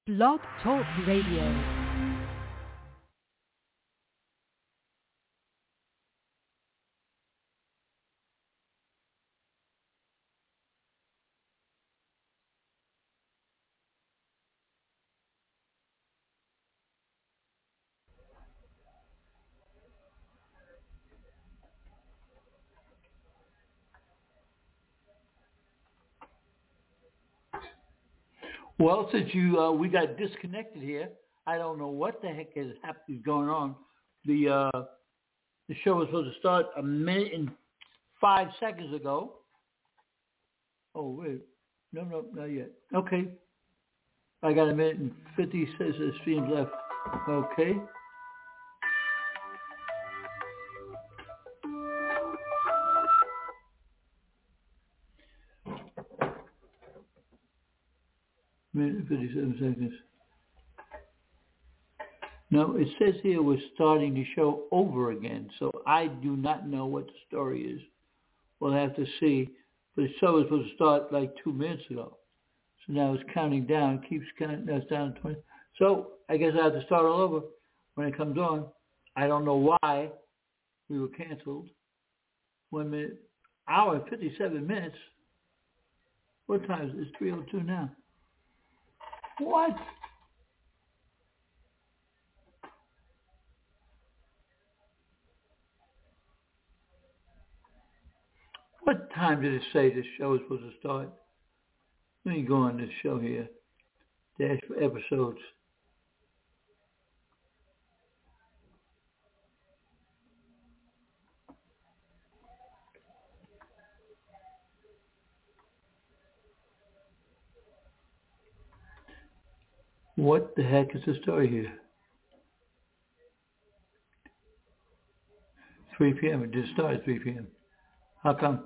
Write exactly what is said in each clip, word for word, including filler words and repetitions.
Blog Talk Radio. Well, since you uh, we got disconnected here, I don't know what the heck is happening going on. The uh, the show was supposed to start a minute and five seconds ago. Oh wait, no, no, not yet. Okay, I got a minute and fifty streams left. Okay. Minute and fifty-seven seconds. No, it says here we're starting the show over again, so I do not know what the story is. We'll have to see. But the show was supposed to start like two minutes ago. So now it's counting down, keeps counting, now it's down to twenty. So I guess I have to start all over when it comes on. I don't know why we were canceled. One minute, hour and fifty-seven minutes. What time is it? It's three oh two now. What? What time did it say this show was supposed to start? Let me go on this show here. Dash for episodes. What the heck is the story here? three p.m. It just started at three p.m. How come?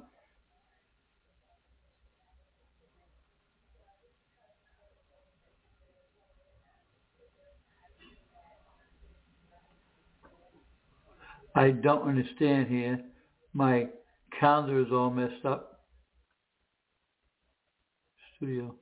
I don't understand here. My calendar is all messed up. Studio.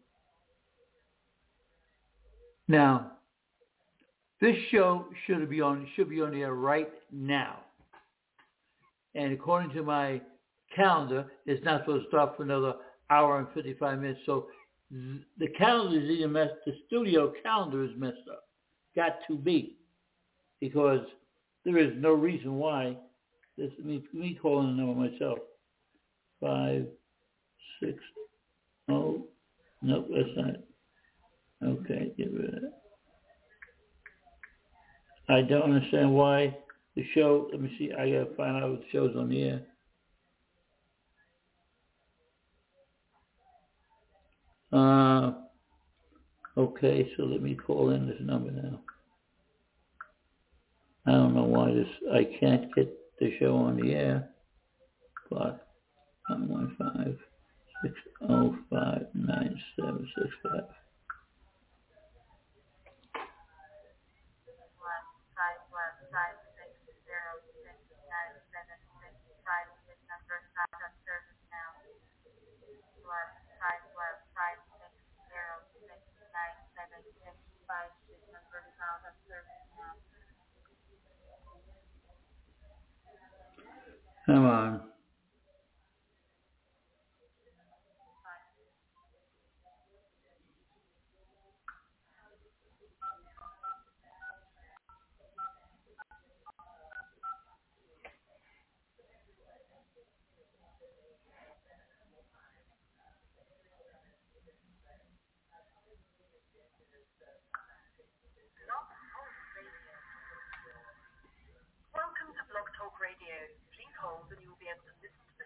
Now, this show should be on should be on the air right now. And according to my calendar, it's not supposed to start for another hour and fifty-five minutes. So the calendar is either messed, the studio calendar is messed up. Got to be. Because there is no reason why. This, me, me calling the number myself. Five, six, oh, nope, that's not. Okay, get rid of that. I don't understand why the show, let me see, I gotta find out what the show's on the air. Uh, okay, so let me call in this number now. I don't know why this, I can't get the show on the air. But nine one five, six oh five, nine seven six five. Come on. Welcome to Blog Talk Radio. Please hold and you will be able to listen to the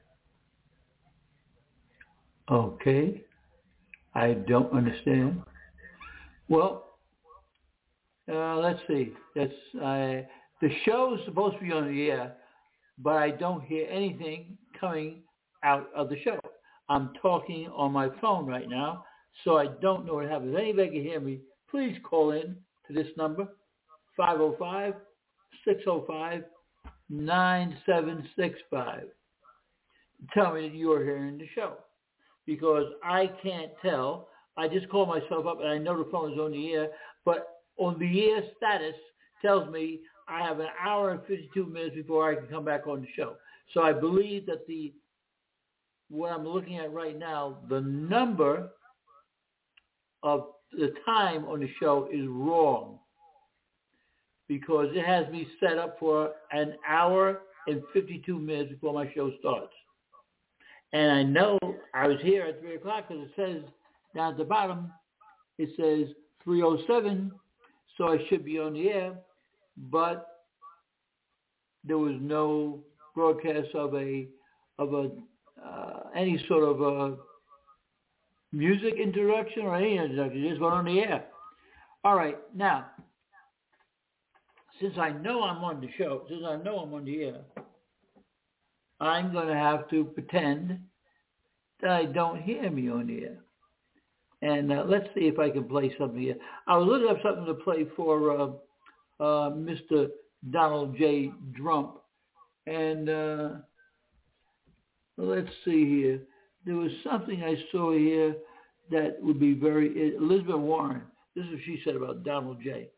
show. Okay. I don't understand. Well, uh, let's see. That's I. The show is supposed to be on the air, but I don't hear anything coming out of the show. I'm talking on my phone right now, so I don't know what happens. If anybody can hear me, please call in to this number, five oh five, six oh five, nine seven six five. Tell me that you are hearing the show, because I can't tell I just call myself up and I know the phone is on the air, but on the air status tells me I have an hour and fifty-two minutes before I can come back on the show. So I believe that the what I'm looking at right now, the number of the time on the show is wrong because it has me set up for an hour and fifty-two minutes before my show starts. And I know I was here at three o'clock because it says down at the bottom, it says three oh seven, so I should be on the air, but there was no broadcast of a of a uh, any sort of a music introduction or any introduction. It just went on the air. All right, now, since I know I'm on the show, since I know I'm on the air, I'm going to have to pretend that I don't hear me on the air. And uh, let's see if I can play something here. I was looking up something to play for uh, uh, Mister Donald J. Trump. And uh, let's see here. There was something I saw here that would be very... Elizabeth Warren. This is what she said about Donald J.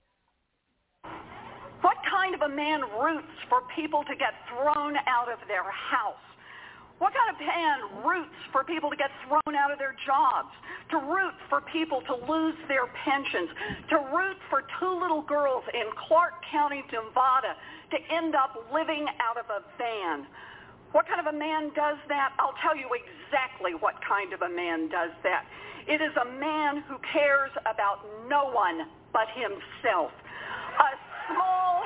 What kind of a man roots for people to get thrown out of their house? What kind of man roots for people to get thrown out of their jobs, to root for people to lose their pensions, to root for two little girls in Clark County, Nevada, to end up living out of a van? What kind of a man does that? I'll tell you exactly what kind of a man does that. It is a man who cares about no one but himself. A small,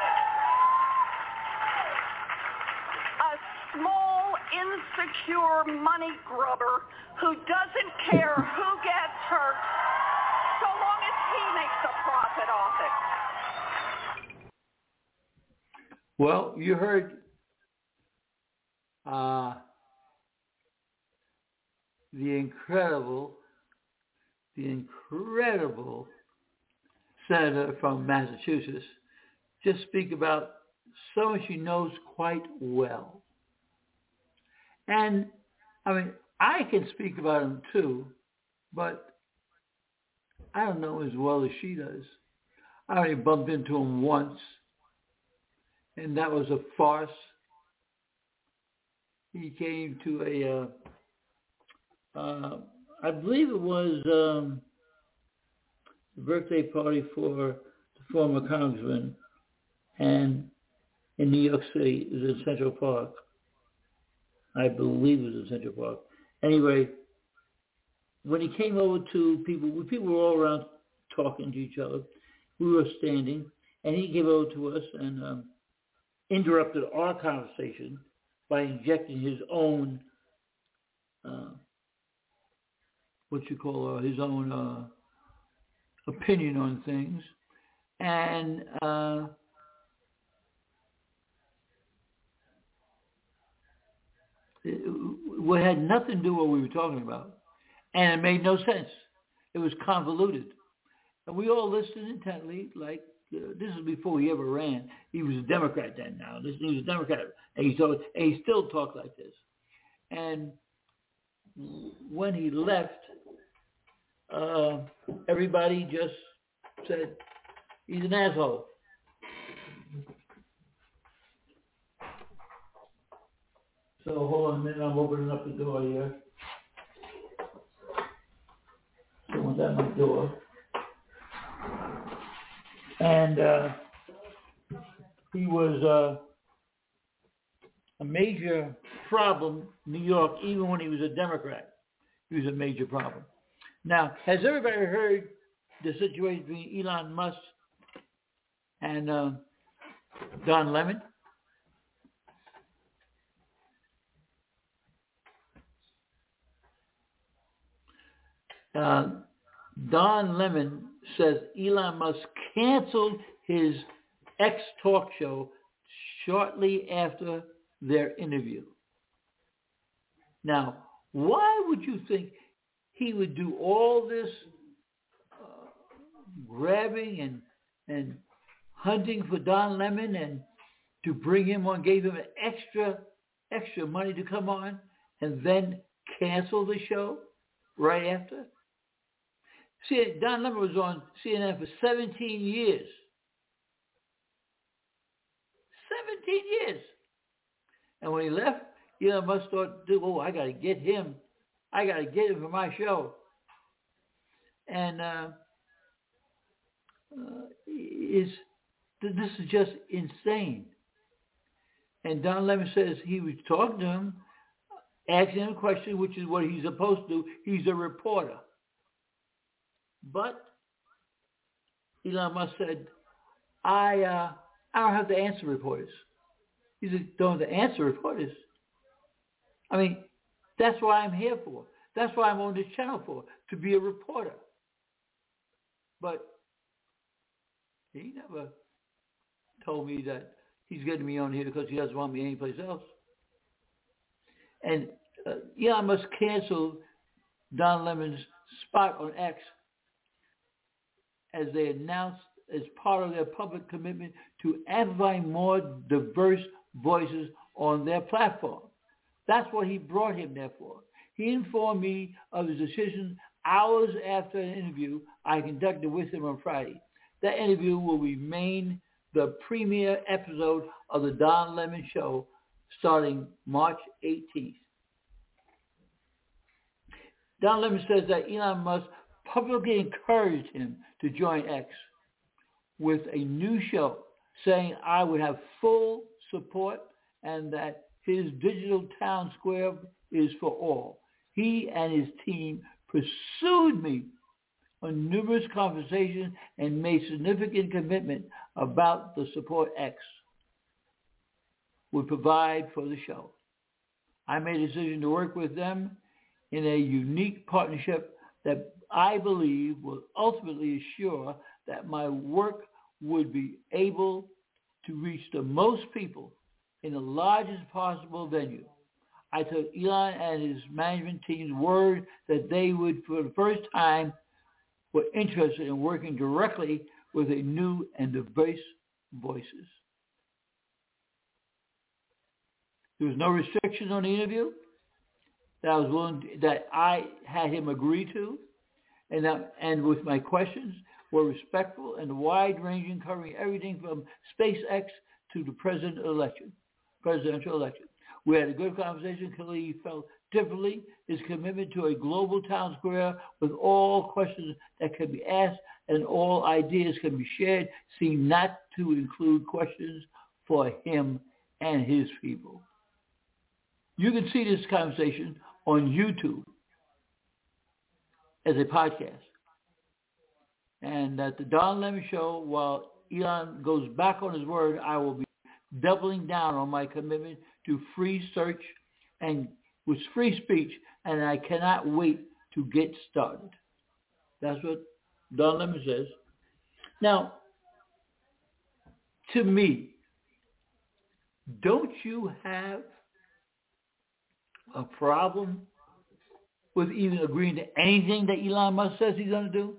a small, insecure money grubber who doesn't care who gets hurt so long as he makes a profit off it. Well, you heard uh, the incredible, the incredible senator from Massachusetts just speak about someone she knows quite well. And, I mean, I can speak about him too, but I don't know as well as she does. I only bumped into him once, and that was a farce. He came to a, uh, uh, I believe it was um, the birthday party for the former congressman, and in New York City, it was in Central Park. I believe it was in Central Park. Anyway, when he came over to people, people were all around talking to each other. We were standing, and he came over to us and um, interrupted our conversation by injecting his own, uh, what you call uh, his own uh, opinion on things, and uh, it, it had nothing to do with what we were talking about, and it made no sense. It was convoluted, and we all listened intently. Like uh, this is before he ever ran. He was a Democrat then. Now this he was a Democrat, and he told, and he still talked like this. And when he left, uh, everybody just said he's an asshole. So hold on a minute, I'm opening up the door here. Someone's at my door. And uh, he was uh, a major problem in New York, even when he was a Democrat. He was a major problem. Now, has everybody heard the situation between Elon Musk and uh, Don Lemon? Uh, Don Lemon says Elon Musk canceled his X talk show shortly after their interview. Now, why would you think he would do all this uh, grabbing and and hunting for Don Lemon and to bring him on, gave him extra extra money to come on, and then cancel the show right after? See, Don Lemon was on C N N for seventeen years. seventeen years. And when he left, Elon Musk thought, oh, I got to get him. I got to get him for my show. And uh, uh, is this is just insane. And Don Lemon says he was talking to him, asking him a question, which is what he's supposed to do. He's a reporter. But Elon Musk said, I uh, I don't have to answer reporters. He said, don't have to answer reporters. I mean, that's what I'm here for. That's why I'm on this channel for, to be a reporter. But he never told me that he's getting me on here because he doesn't want me anyplace else. And uh, Elon Musk canceled Don Lemon's spot on X as they announced as part of their public commitment to amplify more diverse voices on their platform. That's what he brought him there for. He informed me of his decision hours after an interview I conducted with him on Friday. That interview will remain the premiere episode of the Don Lemon Show starting March eighteenth. Don Lemon says that Elon Musk publicly encouraged him to join X with a new show, saying I would have full support and that his digital town square is for all. He and his team pursued me on numerous conversations and made significant commitment about the support X would provide for the show. I made a decision to work with them in a unique partnership that I believe will ultimately assure that my work would be able to reach the most people in the largest possible venue. I took Elon and his management team's word that they would, for the first time, were interested in working directly with a new and diverse voices. There was no restriction on the interview that I was willing to, that I had him agree to, and that, and with my questions were respectful and wide-ranging, covering everything from SpaceX to the president election, presidential election. We had a good conversation. Clearly, he felt differently. His commitment to a global town square with all questions that can be asked and all ideas can be shared seemed not to include questions for him and his people. You can see this conversation on YouTube as a podcast. And at the Don Lemon Show, while Elon goes back on his word, I will be doubling down on my commitment to free search and with free speech, and I cannot wait to get started. That's what Don Lemon says. Now, to me, don't you have a problem with even agreeing to anything that Elon Musk says he's going to do?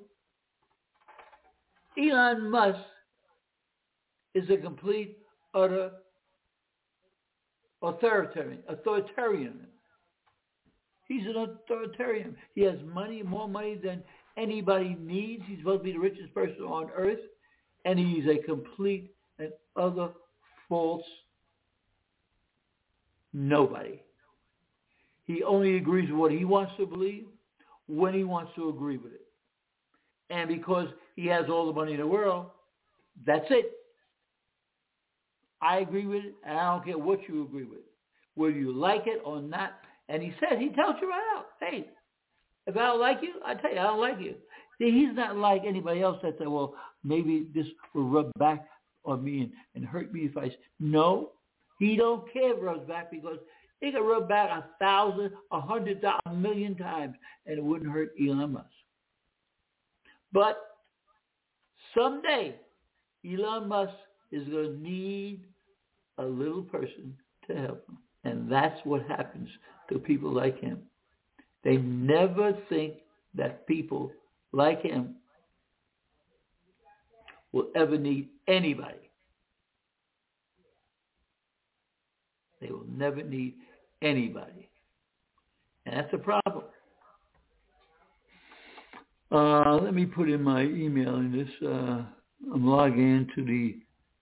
Elon Musk is a complete, utter authoritarian. Authoritarian. He's an authoritarian. He has money, more money than anybody needs. He's supposed to be the richest person on earth, and he's a complete and utter false nobody. He only agrees with what he wants to believe when he wants to agree with it. And because he has all the money in the world, that's it. I agree with it, and I don't care what you agree with, whether you like it or not. And he said, he tells you right out, hey, if I don't like you, I tell you, I don't like you. See, he's not like anybody else that said, well, maybe this will rub back on me and, and hurt me if I... No, he don't care if it rubs back because it can rub back a thousand, a hundred thousand, a million times, and it wouldn't hurt Elon Musk. But someday, Elon Musk is going to need a little person to help him. And that's what happens to people like him. They never think that people like him will ever need anybody. They will never need anybody. And that's a problem. Uh, let me put in my email in this. Uh, I'm logging into the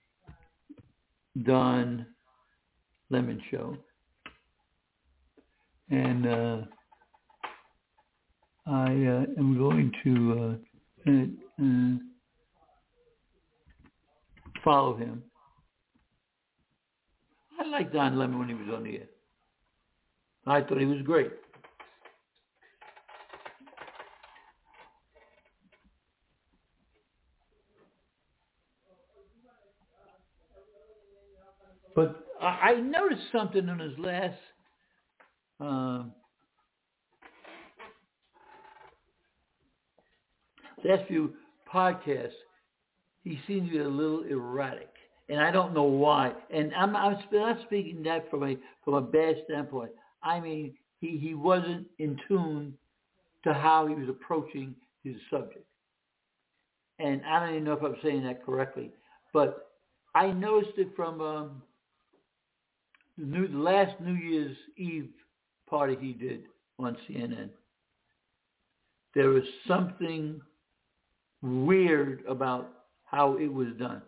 Don Lemon Show. And uh, I uh, am going to uh, uh, follow him. I liked Don Lemon when he was on the air. I thought he was great. But I, I noticed something in his last uh, last few podcasts. He seems to be a little erratic, and I don't know why. And I'm, I'm not speaking that from a from a bad standpoint. I mean, he, he wasn't in tune to how he was approaching his subject. And I don't even know if I'm saying that correctly, but I noticed it from um, the, new, the last New Year's Eve party he did on C N N. There was something weird about how it was done.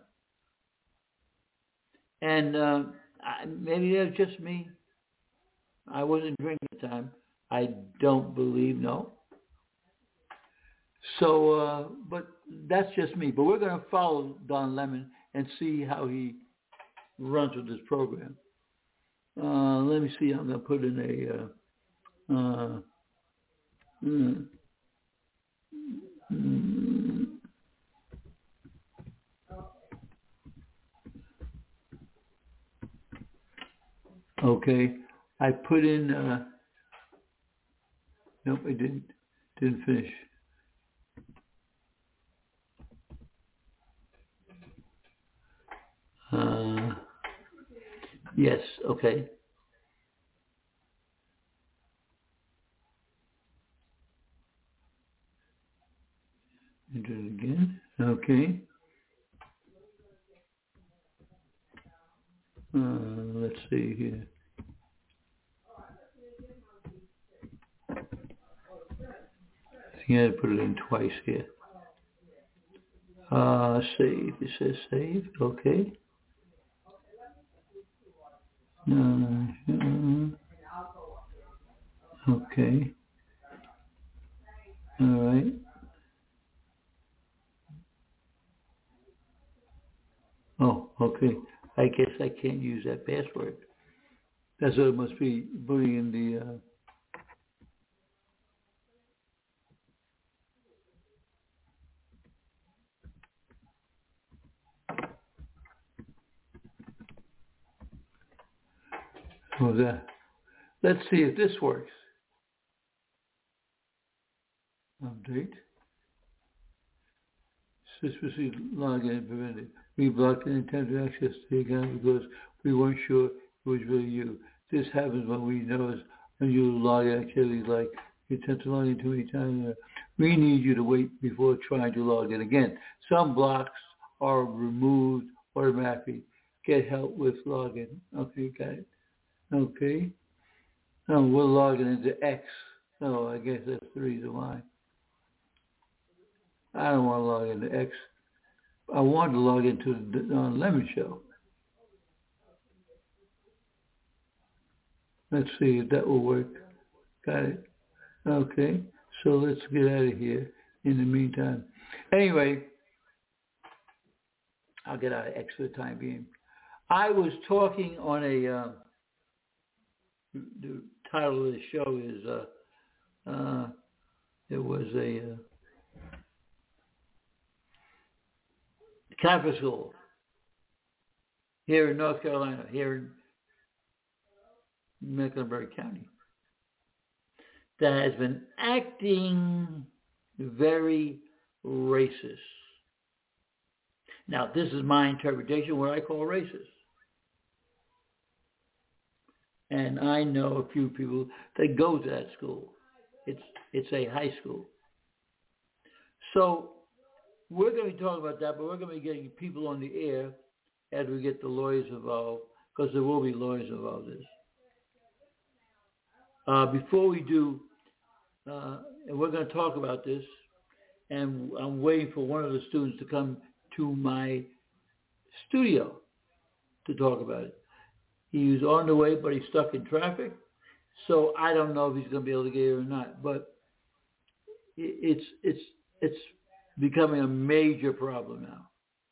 And uh, I, maybe that's just me. I wasn't drinking at the time. I don't believe, no. So, uh, but that's just me. But we're going to follow Don Lemon and see how he runs with this program. Uh, let me see. I'm going to put in a... Uh, uh, mm, mm, okay. I put in... Uh, nope, I didn't. Didn't finish. Uh, yes, okay. Enter it again. Okay. Uh, let's see here. I think I had to put it in twice here. Uh, save. It says save. Okay. Uh, okay. All right. Oh, okay. I guess I can't use that password. That's what it must be putting in the... Uh, what was that? Let's see if this works. Update. Suspiciously login prevented. We blocked an attempted access to the account because we weren't sure it was really you. This happens when we notice unusual login activities like you attempt to log in too many times. We need you to wait before trying to log in again. Some blocks are removed automatically. Get help with login. Okay, got it. Okay. Oh, we're logging into X. Oh, I guess that's the reason why. I don't want to log into X. I want to log into the Don Lemon Show. Let's see if that will work. Got it. Okay. So let's get out of here in the meantime. Anyway, I'll get out of X for the time being. I was talking on a, uh, the title of the show is, uh, uh, it was a uh, Catholic school here in North Carolina, here in Mecklenburg County, that has been acting very racist. Now, this is my interpretation of what I call racist. And I know a few people that go to that school. It's it's a high school. So we're going to be talking about that, but we're going to be getting people on the air as we get the lawyers involved, because there will be lawyers involved in this. Uh, before we do, uh, and we're going to talk about this, and I'm waiting for one of the students to come to my studio to talk about it. He was on the way, but he's stuck in traffic, so I don't know if he's going to be able to get here or not. But it's it's it's becoming a major problem now.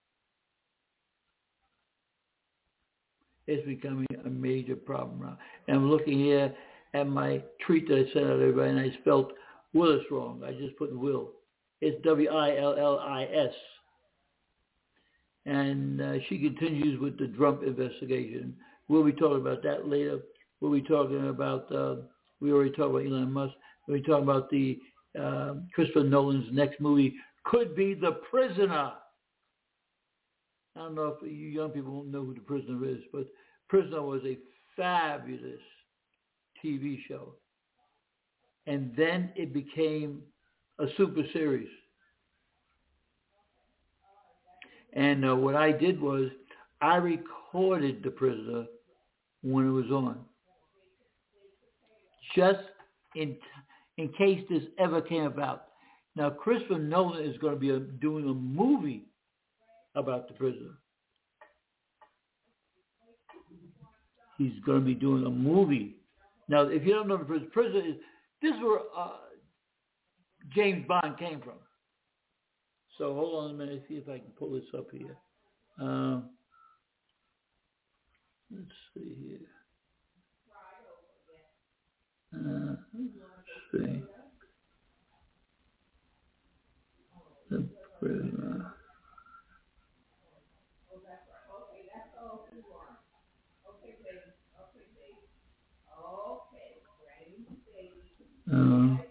It's becoming a major problem now. And I'm looking here at my tweet that I sent out to everybody, and I spelled Willis wrong. I just put Will. It's W I L L I S. And uh, she continues with the Trump investigation. We'll be talking about that later. We'll be talking about, uh, we already talked about Elon Musk. We'll be talking about the uh, Christopher Nolan's next movie could be The Prisoner. I don't know if you young people won't know who The Prisoner is, but Prisoner was a fabulous T V show. And then it became a super series. And uh, what I did was I recorded The Prisoner when it was on, just in in case this ever came about. Now, Christopher Nolan is going to be a, doing a movie about The Prisoner. He's going to be doing a movie. Now, if you don't know The Prisoner, Prisoner is, this is where uh, James Bond came from. So hold on a minute, see if I can pull this up here. Um, let's see here. Uh, let's see. The Prisoner. Um,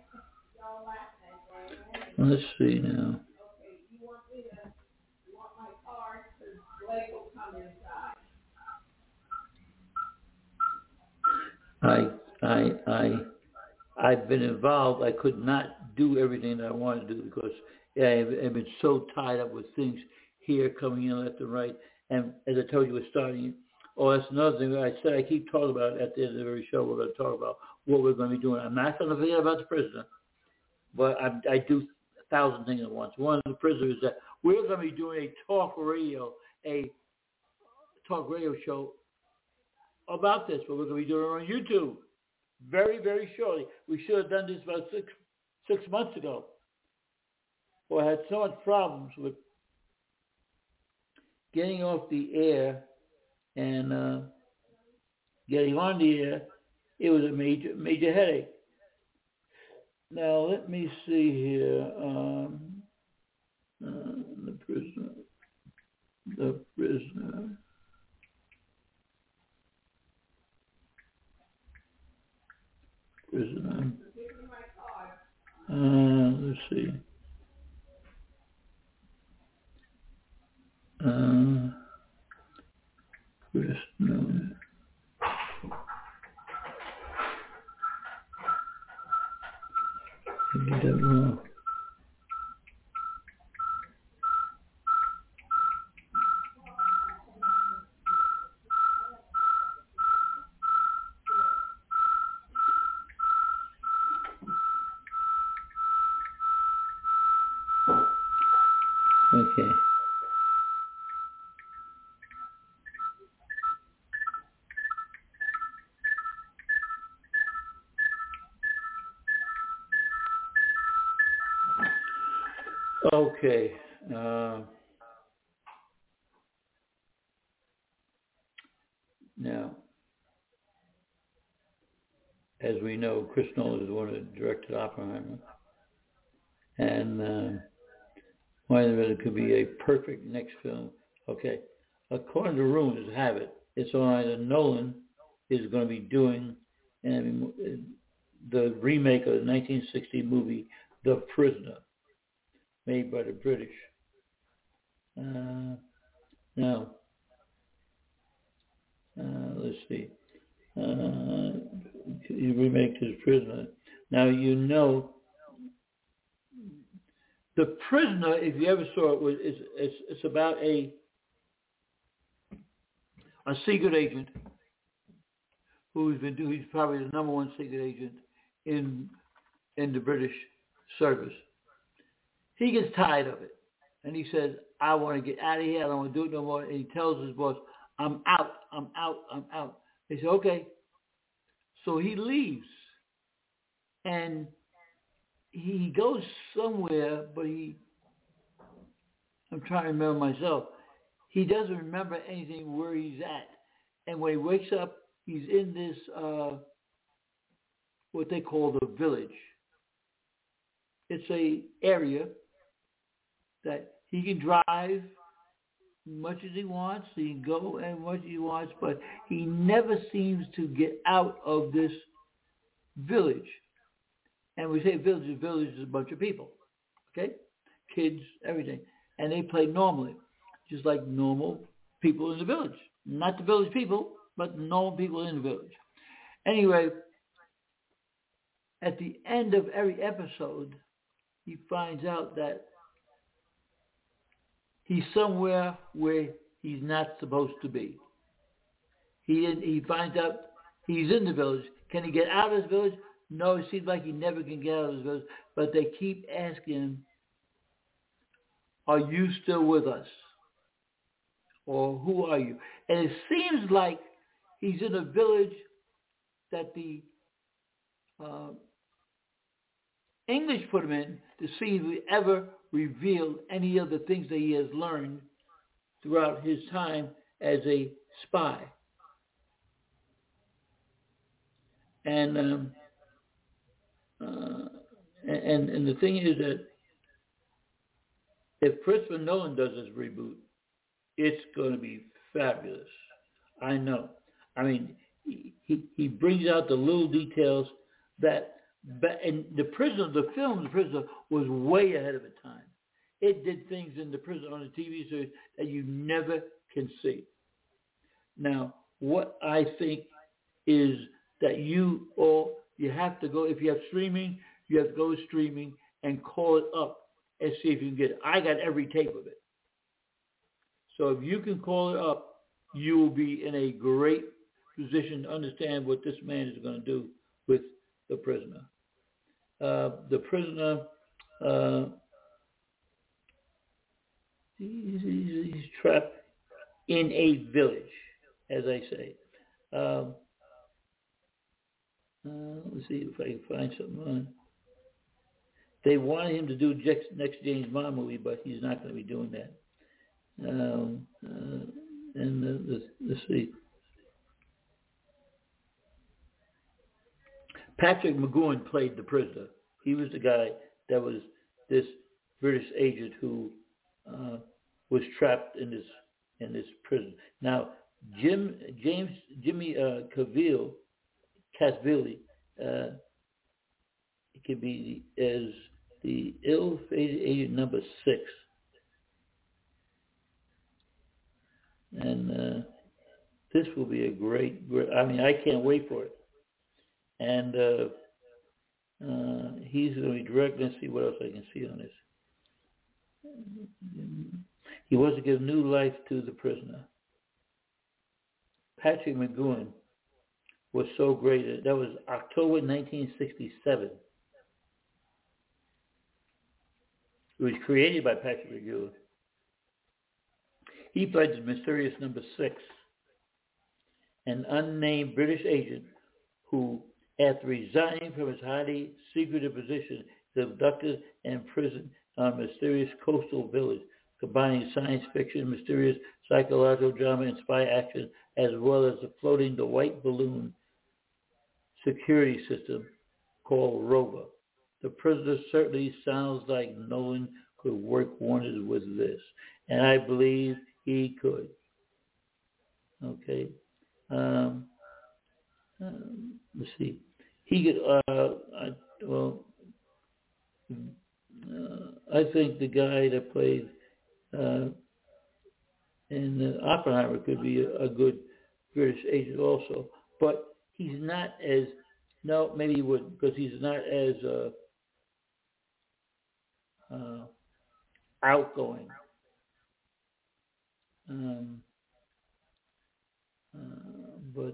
let's see now. I, I, I, I've been involved. I could not do everything that I wanted to do because yeah, I've, I've been so tied up with things here coming in left and right. And as I told you, we're starting. Oh, that's another thing that I said. I keep talking about at the end of every show. We're going to talk about what we're going to be doing. I'm not going to forget about The Prisoner, but I, I do a thousand things at once. One of the Prisoners is that we're going to be doing a talk radio, a talk radio show about this, but we're going to be doing it on YouTube very, very shortly. We should have done this about six six months ago. Well, I had so much problems with getting off the air and uh, getting on the air. It was a major, major headache. Now, let me see here. Um, uh, the prisoner. The prisoner. Prisoner. Uh, let's see. Uh, prisoner. I did that wrong. Okay. Okay. Uh, now, as we know, Chris Nolan is the one that directed Oppenheimer. And uh, why it could be a perfect next film. Okay. According to rumors have it, it's on either Nolan is going to be doing and the remake of the nineteen sixty movie The Prisoner, made by the British. Uh, now, uh, let's see. Uh, he remakes his Prisoner. Now, you know, The Prisoner, if you ever saw it, was it's, it's, it's about a a secret agent who's been doing, he's probably the number one secret agent in in the British service. he gets tired of it. And he says, I want to get out of here. I don't want to do it no more. And he tells his boss, I'm out. I'm out. I'm out. They say, okay. So he leaves. And he goes somewhere, but he, I'm trying to remember myself. He doesn't remember anything where he's at. And when he wakes up, he's in this, uh, what they call the village. It's a area that he can drive much as he wants. He can go as much as he wants, but he never seems to get out of this village. And we say village, a village is a bunch of people, okay? Kids, everything. And they play normally, just like normal people in the village. Not the village people, but normal people in the village. Anyway, at the end of every episode, he finds out that he's somewhere where he's not supposed to be. He he finds out he's in the village. Can he get out of this village? No, it seems like he never can get out of this village. But they keep asking him, are you still with us? Or who are you? And it seems like he's in a village that the uh, English put him in to see if he ever revealed any of the things that he has learned throughout his time as a spy. And um, uh, and and the thing is that if Christopher Nolan does this reboot, it's going to be fabulous. I know. I mean, he he, he brings out the little details that. But and the Prisoner, the film, The Prisoner, was way ahead of its time. It did things in The Prisoner on the T V series that you never can see. Now, what I think is that you all, you have to go, if you have streaming, you have to go streaming and call it up and see if you can get it. I got every tape of it. So if you can call it up, you will be in a great position to understand what this man is going to do with The Prisoner. Uh, the Prisoner, uh, he's, he's, he's trapped in a village, as I say. Um, uh, let's see if I can find something on. They wanted him to do next James Bond movie, but he's not going to be doing that. Um, uh, and uh, let's, let's see. Patrick McGoohan played the prisoner. He was the guy that was this British agent who uh, was trapped in this in this prison. Now, Jim James Jimmy uh, Cavil, Casvilli, uh, it could be as the ill-fated agent number six, and uh, this will be a great, great. I mean, I can't wait for it. And uh, uh, he's going to be directing. Let's see what else I can see on this. He wants to give new life to the prisoner. Patrick McGoohan was so great. That was October nineteen sixty-seven. It was created by Patrick McGoohan. He played the mysterious number six, an unnamed British agent who, after resigning from his highly secretive position, is abducted and imprisoned on a mysterious coastal village, combining science fiction, mysterious psychological drama, and spy action, as well as the floating the white balloon security system called Rover. The Prisoner certainly sounds like Nolan could work wonders with this, and I believe he could. Okay. Um, um, let's see. He could, uh, I, well, uh, I think the guy that played uh, in uh, Oppenheimer could be a, a good British agent also. But he's not as, no, maybe he would, because he's not as uh, uh, outgoing. Um, uh, but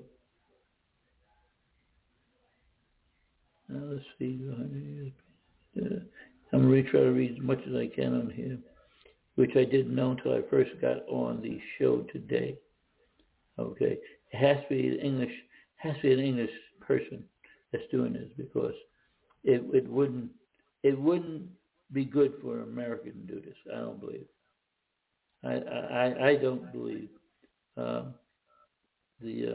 uh, let's see. Uh, I'm really trying to read as much as I can on here, which I didn't know until I first got on the show today. Okay, it has to be an English, has to be an English person that's doing this, because it it wouldn't it wouldn't be good for an American to do this. I don't believe. I I, I don't believe um, the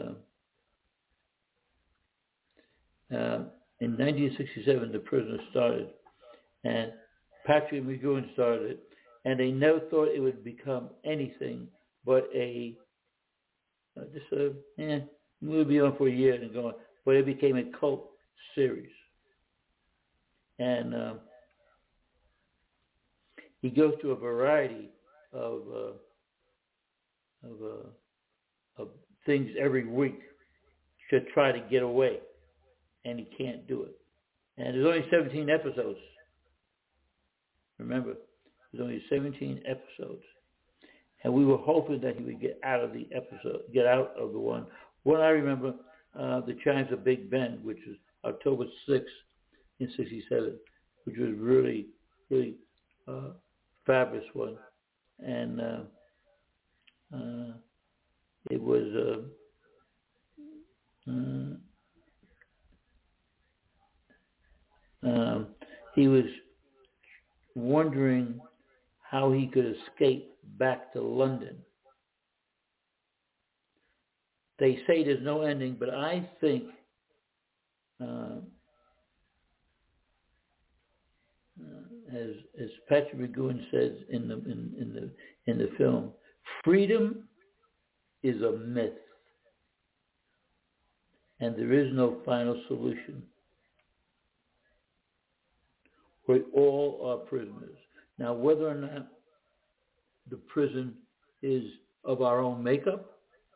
uh, uh, in nineteen sixty-seven the prisoner started, and Patrick McGowan started it, and they never thought it would become anything but a uh, just a eh, we'll be on for a year and going, but it became a cult series, and uh, he goes through a variety of uh, of, uh, of things every week to try to get away, and he can't do it. And there's only seventeen episodes. Remember, there's only seventeen episodes, and we were hoping that he would get out of the episode, get out of the one. What I remember, uh, the Chimes of Big Ben, which was October sixth in sixty-seven, which was really, really uh, fabulous one, and uh, uh, it was. Uh, uh, um, he was wondering how he could escape back to London. They say there's no ending, but I think uh, uh, as as Patrick McGowan says in the in, in the in the film, freedom is a myth, and there is no final solution. We all are prisoners. Now, whether or not the prison is of our own makeup,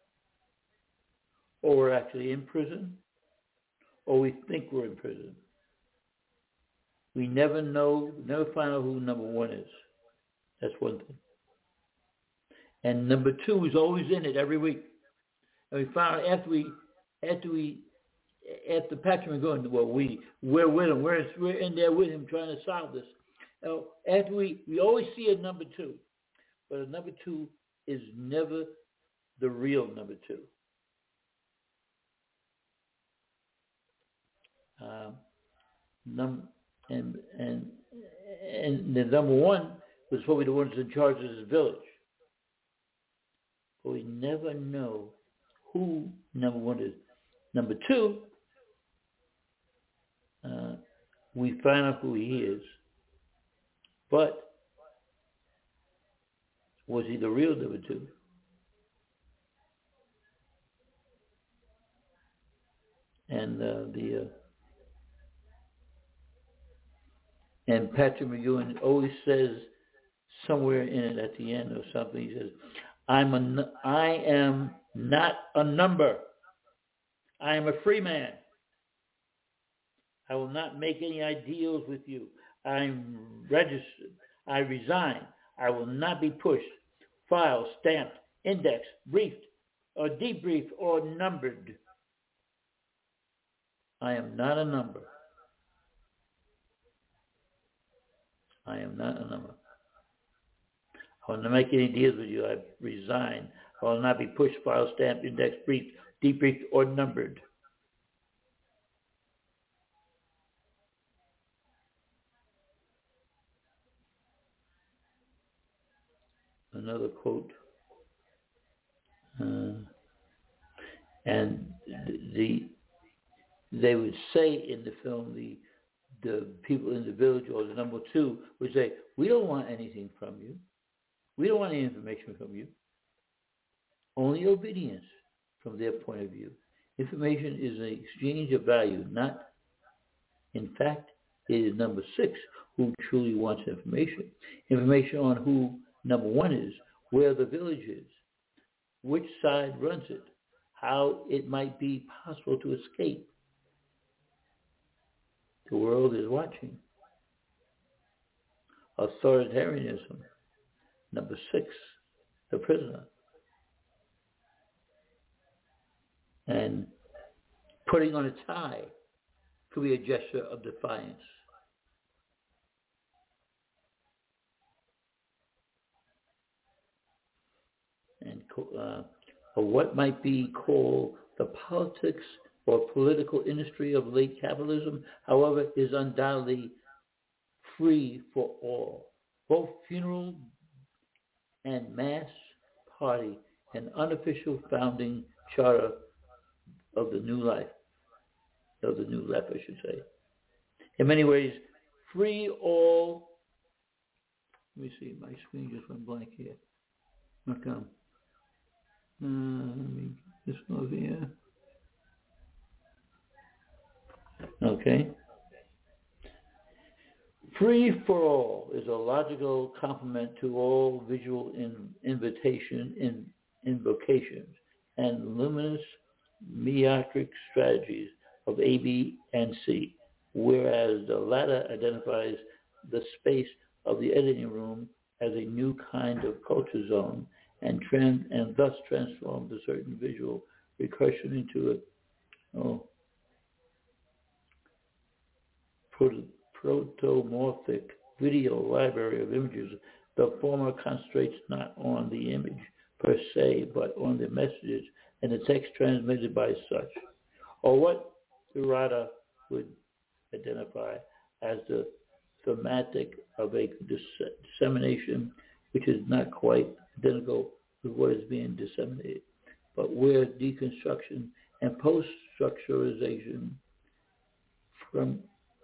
or we're actually in prison, or we think we're in prison, we never know, never find out who number one is. That's one thing. And number two is always in it every week. And we found out after we, after we, after Patrick McGowan, well, we, we're with him. We're, we're in there with him trying to solve this. Now, after we, we always see a number two, but a number two is never the real number two. Um, num, and and and the number one was probably the ones in charge of this village. But we never know who number one is. Number two, uh, we find out who he is. But was he the real number two? And uh, the uh, and Patrick McGowan always says somewhere in it at the end or something, he says, "I'm a, I am not a number. I am a free man. I will not make any ideals with you. I'm registered. I resign. I will not be pushed, filed, stamped, indexed, briefed, or debriefed, or numbered. I am not a number. I am not a number. I will not make any deals with you. I resign. I will not be pushed, filed, stamped, indexed, briefed, debriefed, or numbered." Another quote. Uh, and the they would say in the film, the the people in the village or the number two would say, "We don't want anything from you. We don't want any information from you. Only obedience from their point of view. Information is an exchange of value, not, in fact, it is number six who truly wants information. Information on who number one is, where the village is, which side runs it, how it might be possible to escape. The world is watching. Authoritarianism, number six, the prisoner. And putting on a tie could be a gesture of defiance. uh, of what might be called the politics or political industry of late capitalism, however, is undoubtedly free for all. Both funeral and mass party, an unofficial founding charter of the new life, of the new left, I should say. In many ways, free all. Let me see, my screen just went blank here. Okay. Uh, let me just go here. Okay. Free for all is a logical complement to all visual in, invitation in, invocations and luminous meiotic strategies of A, B, and C, whereas the latter identifies the space of the editing room as a new kind of culture zone and trend and thus transforms a certain visual recursion into a oh, proto- protomorphic video library of images. The former concentrates not on the image per se, but on the messages and the text transmitted by such, or what the writer would identify as the thematic of a dis- dissemination, which is not quite identical with what is being disseminated, but where deconstruction and post-structuralization from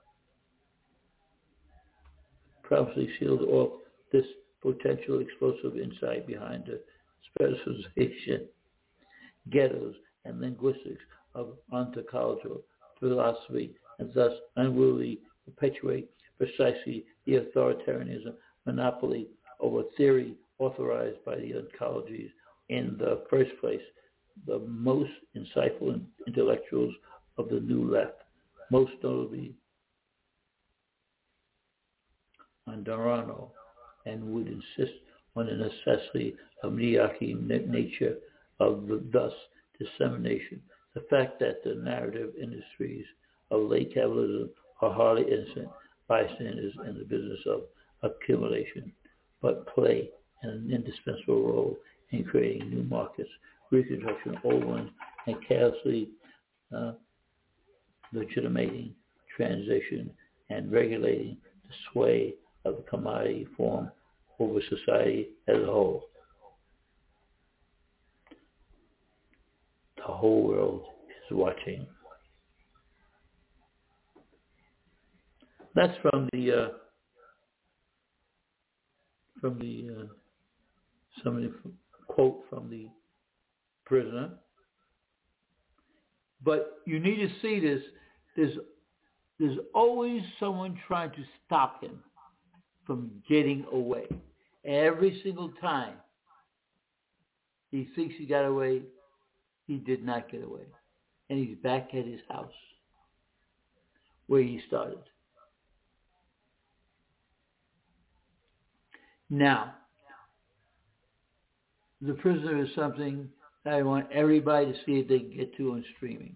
probably sealed off this potential explosive insight behind the specialization, ghettos, and linguistics of ontological philosophy, and thus unwillingly perpetuate precisely the authoritarianism monopoly over theory authorized by the ontologies in the first place, the most insightful intellectuals of the new left, most notably Adorno, and would insist on the necessity of Nietzsche nature of the thus dissemination. The fact that the narrative industries of late capitalism are hardly innocent bystanders in the business of accumulation, but play an indispensable role in creating new markets, reconstructing old ones, and chaotically uh, legitimating transition and regulating the sway of the commodity form over society as a whole. The whole world is watching. That's from the uh, from the uh, somebody quote from the prisoner. But you need to see this. There's there's always someone trying to stop him from getting away. Every single time he thinks he got away, he did not get away. And he's back at his house where he started. Now, The Prisoner is something that I want everybody to see if they can get to on streaming.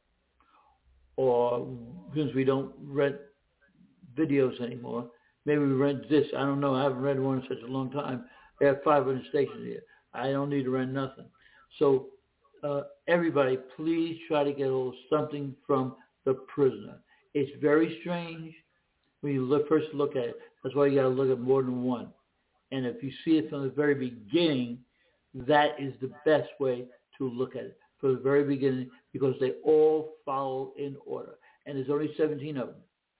Or, since we don't rent videos anymore, maybe we rent this. I don't know. I haven't read one in such a long time. They have five hundred stations here. I don't need to rent nothing. So, uh, everybody, please try to get a little something from The Prisoner. It's very strange when you look, first look at it. That's why you got to look at more than one. And if you see it from the very beginning, that is the best way to look at it, from the very beginning, because they all follow in order. And there's only seventeen of them.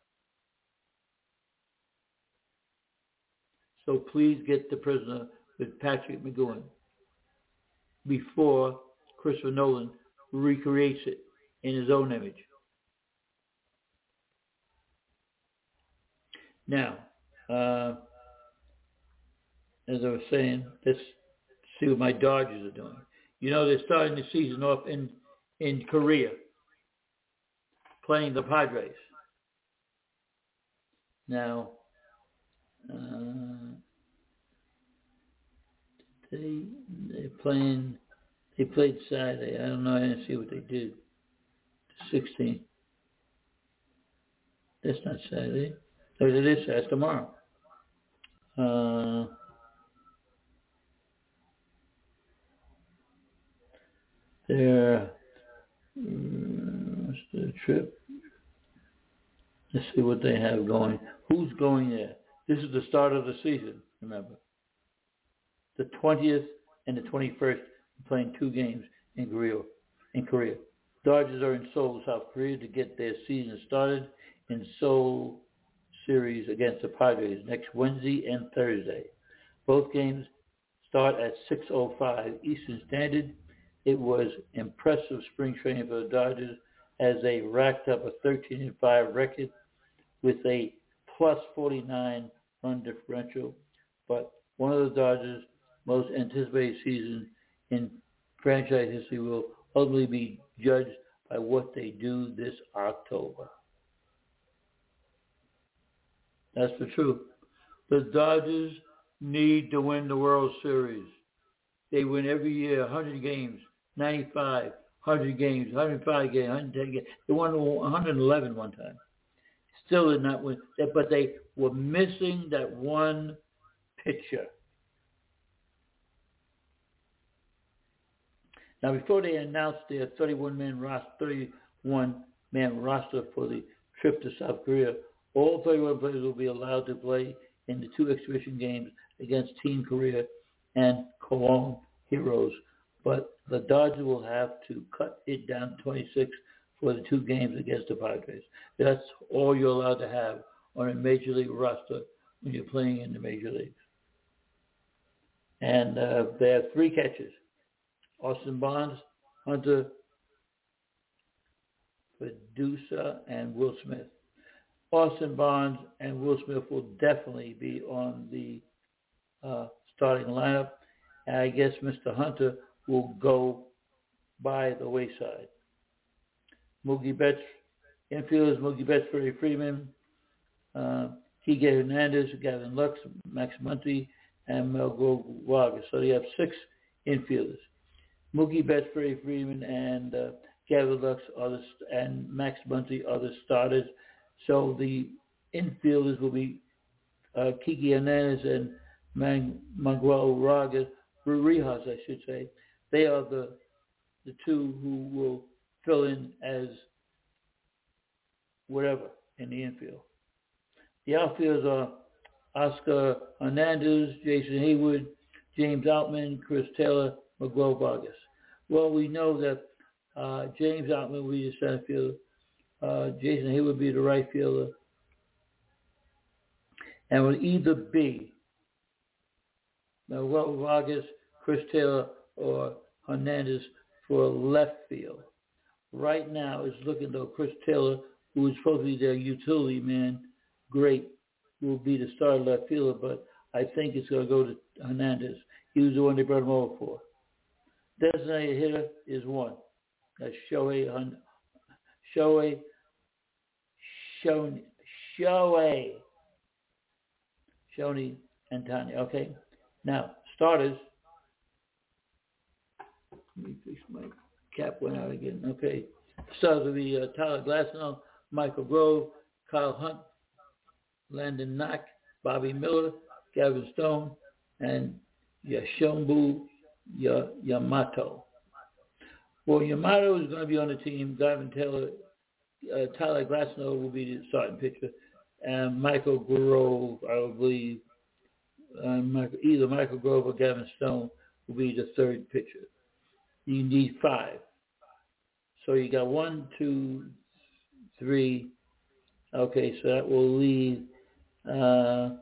So please get The Prisoner with Patrick McGoohan before Christopher Nolan recreates it in his own image. Now, uh, as I was saying, let's see what my Dodgers are doing. You know, they're starting the season off in, in Korea, playing the Padres. Now, uh, they, they're playing, they played Saturday. I don't know, I didn't see what they did. sixteen. That's not Saturday. Oh, it is, that's tomorrow. Uh, their um, what's the trip? Let's see what they have going. Who's going there? This is the start of the season, remember. The twentieth and the twenty-first, playing two games in Korea. In Korea. Dodgers are in Seoul, South Korea to get their season started in Seoul series against the Padres next Wednesday and Thursday. Both games start at six oh five Eastern Standard. It was impressive spring training for the Dodgers as they racked up a thirteen and five record with a plus forty-nine run differential. But one of the Dodgers' most anticipated seasons in franchise history will ultimately be judged by what they do this October. That's the truth. The Dodgers need to win the World Series. They win every year, one hundred games, ninety-five, one hundred games, one hundred five games, one hundred ten games. They won one hundred eleven one time. Still did not win, but they were missing that one pitcher. Now, before they announced their thirty-one man roster, thirty-one man roster for the trip to South Korea, all thirty-one players will be allowed to play in the two exhibition games against Team Korea and Cologne Heroes. But the Dodgers will have to cut it down to twenty-six for the two games against the Padres. That's all you're allowed to have on a Major League roster when you're playing in the Major Leagues. And uh, they have three catchers. Austin Bonds, Hunter Medusa, and Will Smith. Austin Bonds and Will Smith will definitely be on the uh, starting lineup. And I guess Mister Hunter will go by the wayside. Mookie Betts, infielders, Mookie Betts, Freddie Freeman, uh, Kike Hernandez, Gavin Lux, Max Muncy, and Melgo Vargas. So you have six infielders. Mookie Betts, Freddie Freeman, and uh, Gavin Lux are the, and Max Muncy are the starters. So the infielders will be uh, Kike Hernandez and Man- Manuel Vargas, Rijas, I should say. They are the the two who will fill in as whatever in the infield. The outfielders are Oscar Hernandez, Jason Hayward, James Outman, Chris Taylor, Miguel Vargas. Well, we know that uh, James Outman will be the center fielder. Uh, Jason Hayward will be the right fielder. And will either be Miguel Vargas, Chris Taylor, or Hernandez for left field. Right now, it's looking though Chris Taylor, who is supposed to be their utility man, great, will be the starter left fielder, but I think it's going to go to Hernandez. He was the one they brought him over for. Designated hitter is one. That's Shohei Hun- Shohei Shohei Shohei Shohei Ohtani. Okay. Now starters. Let me fix my cap went out again. Okay. Starters will be uh, Tyler Glasnow, Michael Grove, Kyle Hunt, Landon Knock, Bobby Miller, Gavin Stone, and Yoshinobu Yamato. Well, Yamato is going to be on the team. Gavin Taylor, uh, Tyler Glasnow will be the starting pitcher, and Michael Grove, I believe, uh, Michael, either Michael Grove or Gavin Stone will be the third pitcher. You need five. So you got one, two, three. Okay, so that will leave uh,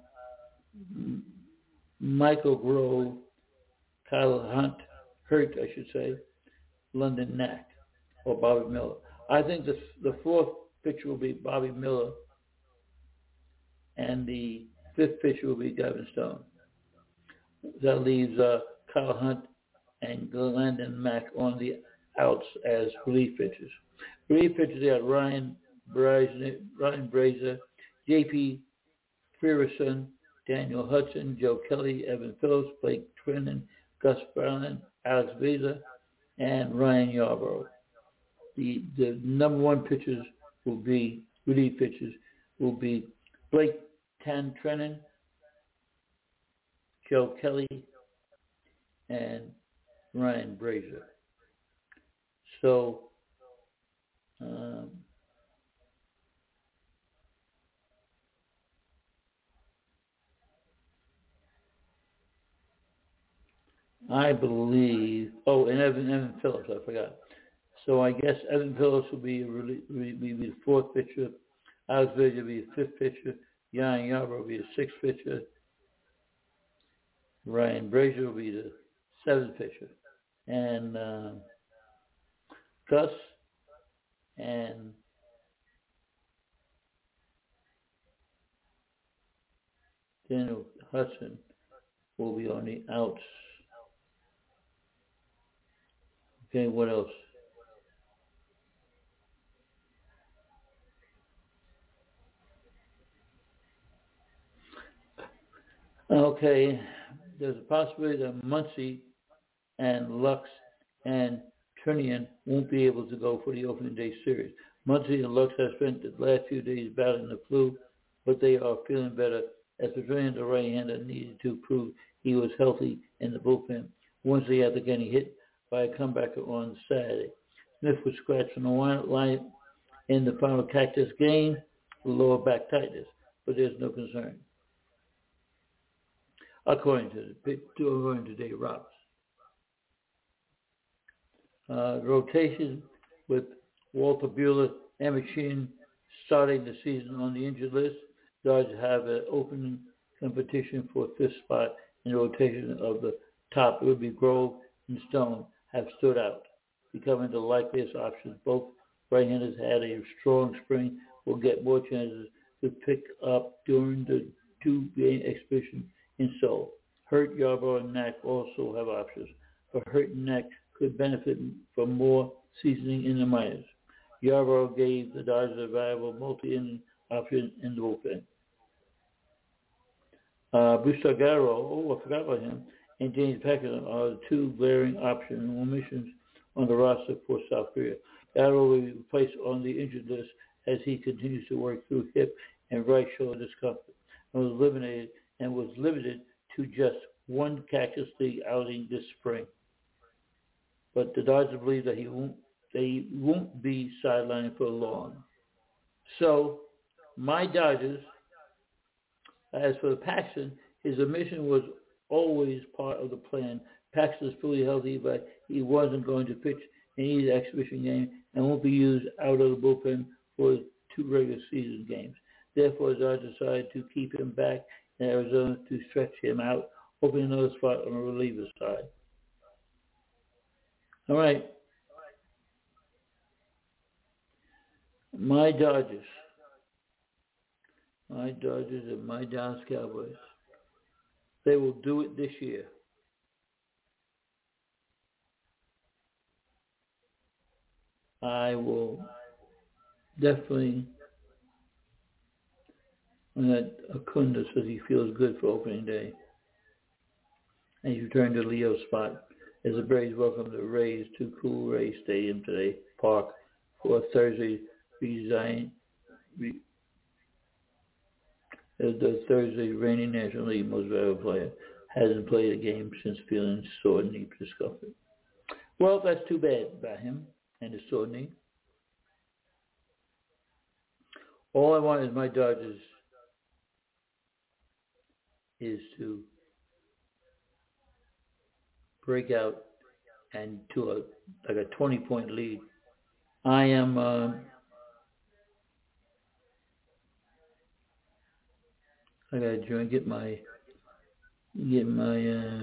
Michael Grove, Kyle Hunt, Hurt, I should say, London Knack, or Bobby Miller. I think the the fourth pitcher will be Bobby Miller, and the fifth pitcher will be Gavin Stone. That leaves uh, Kyle Hunt and Landon Mack on the outs as relief pitchers. Relief pitchers, they have Ryan Brazier, Ryan Brazier, J P Ferguson, Daniel Hudson, Joe Kelly, Evan Phillips, Blake Trinan, Gus Berlin, Alex Veza, and Ryan Yarbrough. The the number one pitchers will be, relief pitchers, will be Blake Tan Trenin, Joe Kelly, and Ryan Brazier. So, um, I believe, oh, and Evan, Evan Phillips, I forgot. So I guess Evan Phillips will be, really, really, be the fourth pitcher. Alex Vega will be the fifth pitcher. Yan Yarbrough will be the sixth pitcher. Ryan Brazier will be the seventh pitcher. And uh, Gus and Daniel Hudson will be on the outs. Okay, what else? Okay, there's a possibility that Muncy and Lux and Trinian won't be able to go for the opening day series. Muncy and Lux have spent the last few days battling the flu, but they are feeling better as Trinian, the right-hander, needed to prove he was healthy in the bullpen once he had getting hit by a comebacker on Saturday. Smith was scratched from the line in the final Cactus game with lower back tightness, but there's no concern, according to the, according to Dave Roberts. Uh, rotation with Walter Buehler and McShane starting the season on the injured list. Dodgers have an open competition for fifth spot in the rotation of the top. Ruby Grove and Stone have stood out, becoming the likeliest options. Both right-handers had a strong spring, will get more chances to pick up during the two-game exhibition in Seoul. Hurt, Yarbrough, and Knack also have options, but Hurt and Knack could benefit from more seasoning in the minors. Yarbrough gave the Dodgers a valuable multi-inning option in the bullpen. Uh, Bruce Garro, oh, I forgot about him, and James Paxton are the two glaring option omissions on the roster for South Korea. Garro will be placed on the injured list as he continues to work through hip and right shoulder discomfort, and was eliminated and was limited to just one Cactus League outing this spring. But the Dodgers believe that he won't, they won't be sidelined for long. So, my Dodgers, as for Paxton, his omission was always part of the plan. Paxton is fully healthy, but he wasn't going to pitch in either exhibition game and won't be used out of the bullpen for two regular season games. Therefore, the Dodgers decided to keep him back in Arizona to stretch him out, hoping another spot on the reliever side. All right. My Dodgers. My Dodgers and my Dallas Cowboys. They will do it this year. I will definitely, when that Acuna says he feels good for opening day, and he's returned to Leo's spot, as the Braves welcome the Rays to Cool Ray Stadium today, Park, for Thursday resign. Re, as the Thursday reigning National League most valuable player hasn't played a game since feeling sore knee discomfort. Well, that's too bad about him and his sore knee. All I want is my Dodgers is to break out and to a like a twenty point lead. I am uh, I gotta join get my get my uh,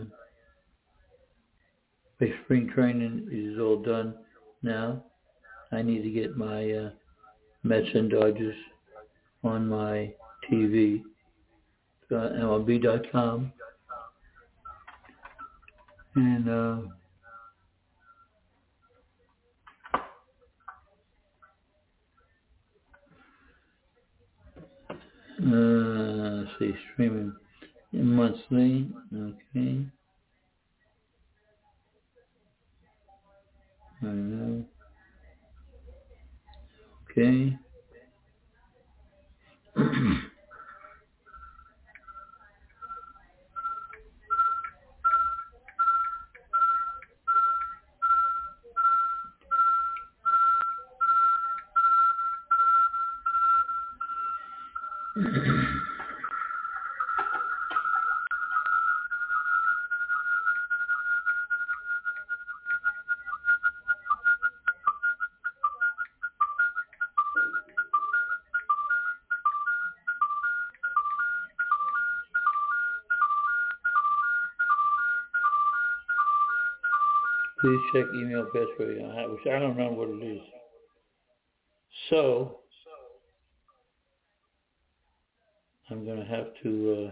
my spring training is all done now. I need to get my uh, Mets and Dodgers on my T V, uh, M L B dot com, and uh, uh, let's see, streaming monthly, okay. I know. Okay. Please check email password, which I don't know what it is. So, I'm going to have to uh,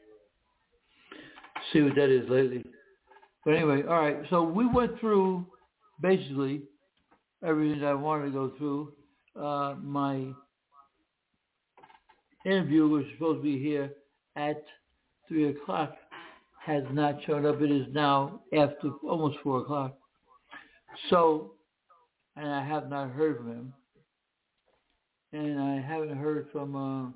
see what that is lately. But anyway, all right. So we went through basically everything I wanted to go through. Uh, my interview was supposed to be here at three o'clock. Has not shown up. It is now after almost four o'clock. So, and I have not heard from him. And I haven't heard from, uh,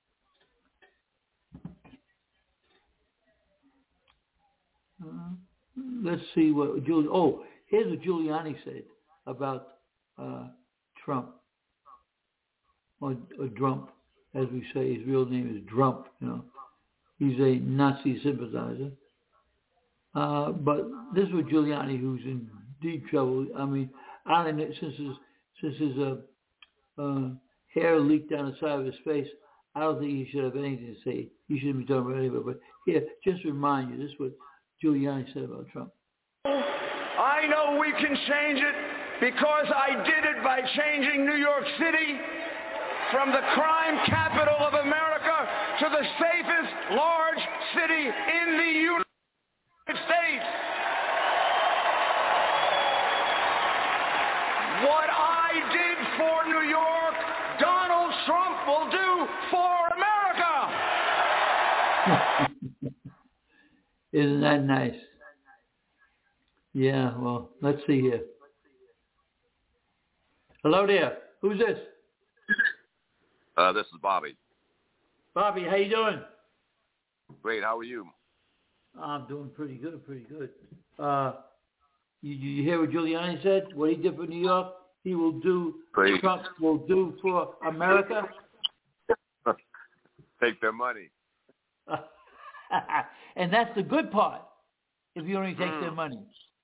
uh, let's see what, Giul- oh, here's what Giuliani said about uh, Trump, or, or Drump, as we say. His real name is Drump, you know. He's a Nazi sympathizer. Uh, but this is what Giuliani, who's in deep trouble. I mean, I don't know, since his, since his uh, uh, hair leaked down the side of his face, I don't think he should have anything to say. He shouldn't be talking about anybody. But here, just to remind you, this is what Giuliani said about Trump. I know we can change it because I did it by changing New York City from the crime capital of America to the safest large city in the United States. What I did for New York, Donald Trump will do for America. Isn't that nice? Yeah, well, let's see here. Hello there. Who's this? Uh, this is Bobby. Bobby, how you doing? Great. How are you? I'm doing pretty good, pretty good. Uh, you, you hear what Giuliani said? What he did for New York, he will do, Great. Trump will do for America. Take their money. And that's the good part, if you only take mm. their money.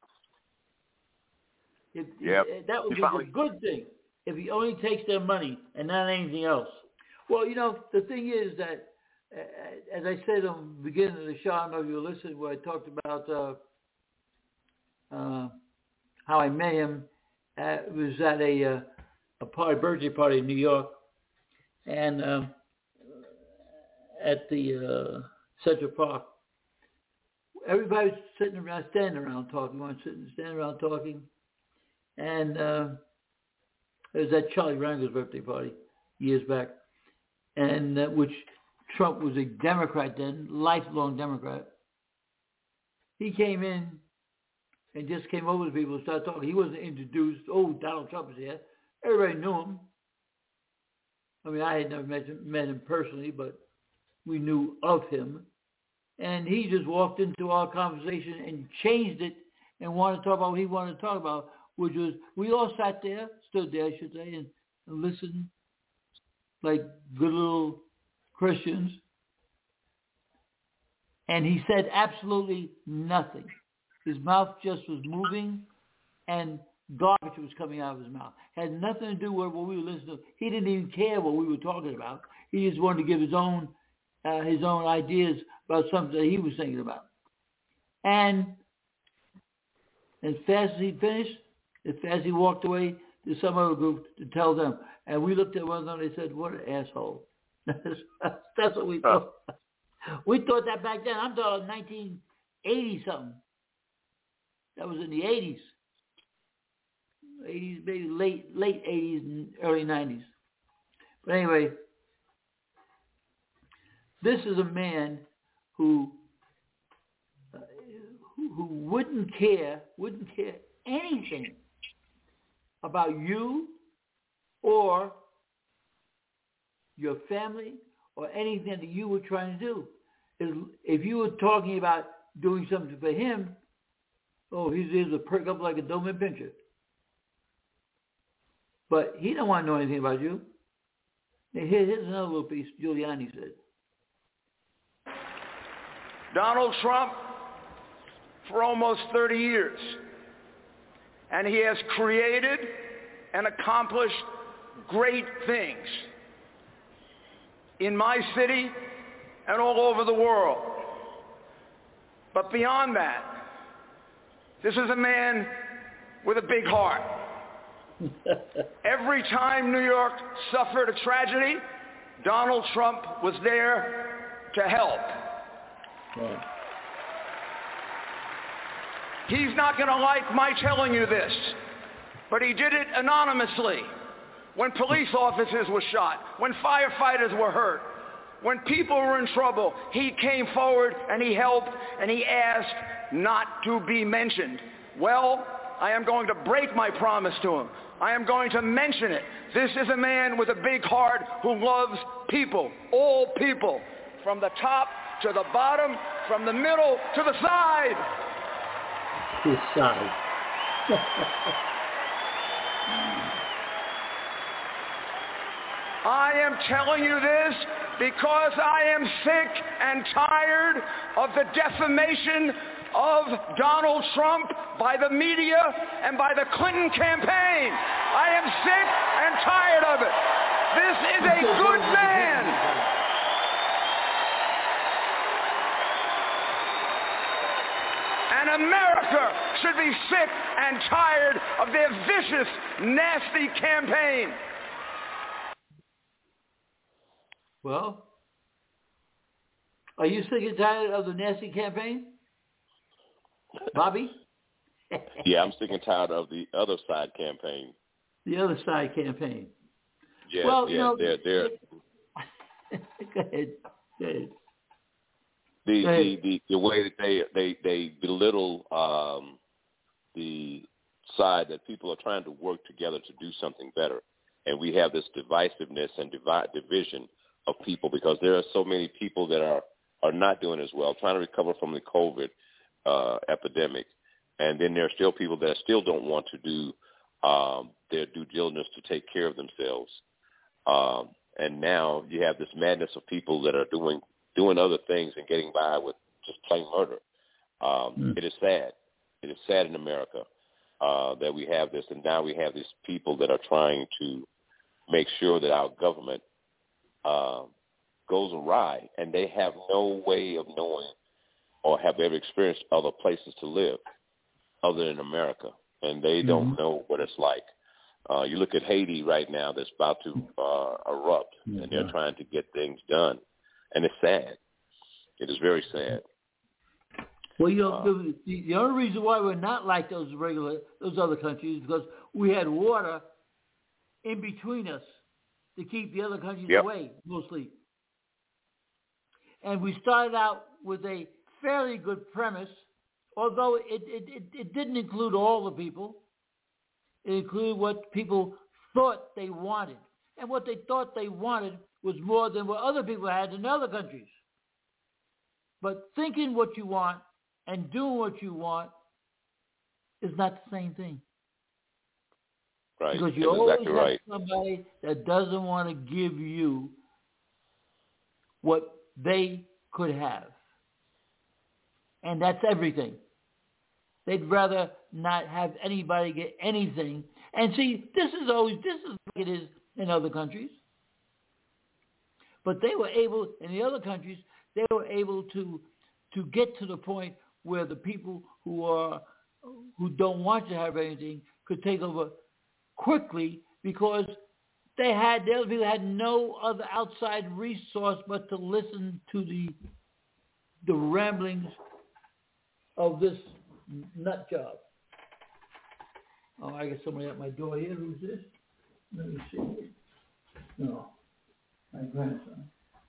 If, yep. if, that would he be finally... the good thing, if he only takes their money and not anything else. Well, you know, the thing is that, uh, as I said on the beginning of the show, I don't know if you were listening, where I talked about uh, uh, how I met him. Uh, it was at a, uh, a party, birthday party in New York, and um, at the uh, Central Park. Everybody was sitting around, standing around talking. One sitting, standing around talking, and uh, it was at Charlie Rangel's birthday party years back, and uh, which Trump was a Democrat then, lifelong Democrat. He came in and just came over to people and started talking. He wasn't introduced. Oh, Donald Trump is here. Everybody knew him. I mean, I had never met him, met him personally, but we knew of him. And he just walked into our conversation and changed it and wanted to talk about what he wanted to talk about, which was, we all sat there, stood there, I should say, and, and listened like good little Christians. And he said absolutely nothing. His mouth just was moving and garbage was coming out of his mouth. Had nothing to do with what we were listening to. He didn't even care what we were talking about. He just wanted to give his own uh, his own ideas about something that he was thinking about. And as fast as he finished, as fast as he walked away to some other group to tell them. And we looked at one another and they said, what an asshole. That's what we thought. We thought that back then. I'm talking nineteen eighty-something. That was in the eighties. eighties, maybe late, late eighties and early nineties. But anyway, this is a man who, uh, who who wouldn't care, wouldn't care anything about you or your family or anything that you were trying to do. If, if you were talking about doing something for him, oh, he's there to perk up like a Doberman Pinscher. But he don't want to know anything about you. Here, here's another little piece Giuliani said. Donald Trump, for almost thirty years, and he has created and accomplished great things in my city and all over the world. But beyond that, this is a man with a big heart. Every time New York suffered a tragedy, Donald Trump was there to help. Yeah. He's not going to like my telling you this, but he did it anonymously. When police officers were shot, when firefighters were hurt, when people were in trouble, he came forward and he helped and he asked not to be mentioned. Well, I am going to break my promise to him. I am going to mention it. This is a man with a big heart who loves people, all people, from the top to the bottom, from the middle to the side. His side. I am telling you this because I am sick and tired of the defamation of Donald Trump by the media and by the Clinton campaign. I am sick and tired of it. This is a good man. And America should be sick and tired of their vicious, nasty campaign. Well, are you sick and tired of the nasty campaign? Bobby? Yeah, I'm sick and tired of the other side campaign. The other side campaign. Yeah, well, yeah, you know, they're, they're... Go ahead. Go ahead. The, Go ahead. the, the, the way that they, they, they belittle um, the side that people are trying to work together to do something better. And we have this divisiveness and divide, division of people because there are so many people that are, are not doing as well, trying to recover from the COVID uh, epidemic. And then there are still people that still don't want to do um, their due diligence to take care of themselves. Um, and now you have this madness of people that are doing doing other things and getting by with just plain murder. Um, mm. It is sad. It is sad in America uh, that we have this. And now we have these people that are trying to make sure that our government uh, goes awry, and they have no way of knowing or have ever experienced other places to live other than America, and they don't mm-hmm. know what it's like. Uh, you look at Haiti right now that's about to uh, erupt, mm-hmm. and they're trying to get things done, and it's sad. It is very sad. Well, you know, uh, the, the only reason why we're not like those regular those other countries is because we had water in between us to keep the other countries yep. away, mostly. And we started out with a fairly good premise, although it, it, it, it didn't include all the people. It included what people thought they wanted. And what they thought they wanted was more than what other people had in other countries. But thinking what you want and doing what you want is not the same thing. Right. Because you That's always exactly have right. somebody that doesn't want to give you what they could have. And that's everything. They'd rather not have anybody get anything. And see, this is always, this is like it is in other countries. But they were able, in the other countries, they were able to to get to the point where the people who are who don't want to have anything could take over quickly because they had, the other people had no other outside resource but to listen to the the ramblings of this nut job. Oh, I got somebody at my door here. Who's this? Let me see. No, my grandson.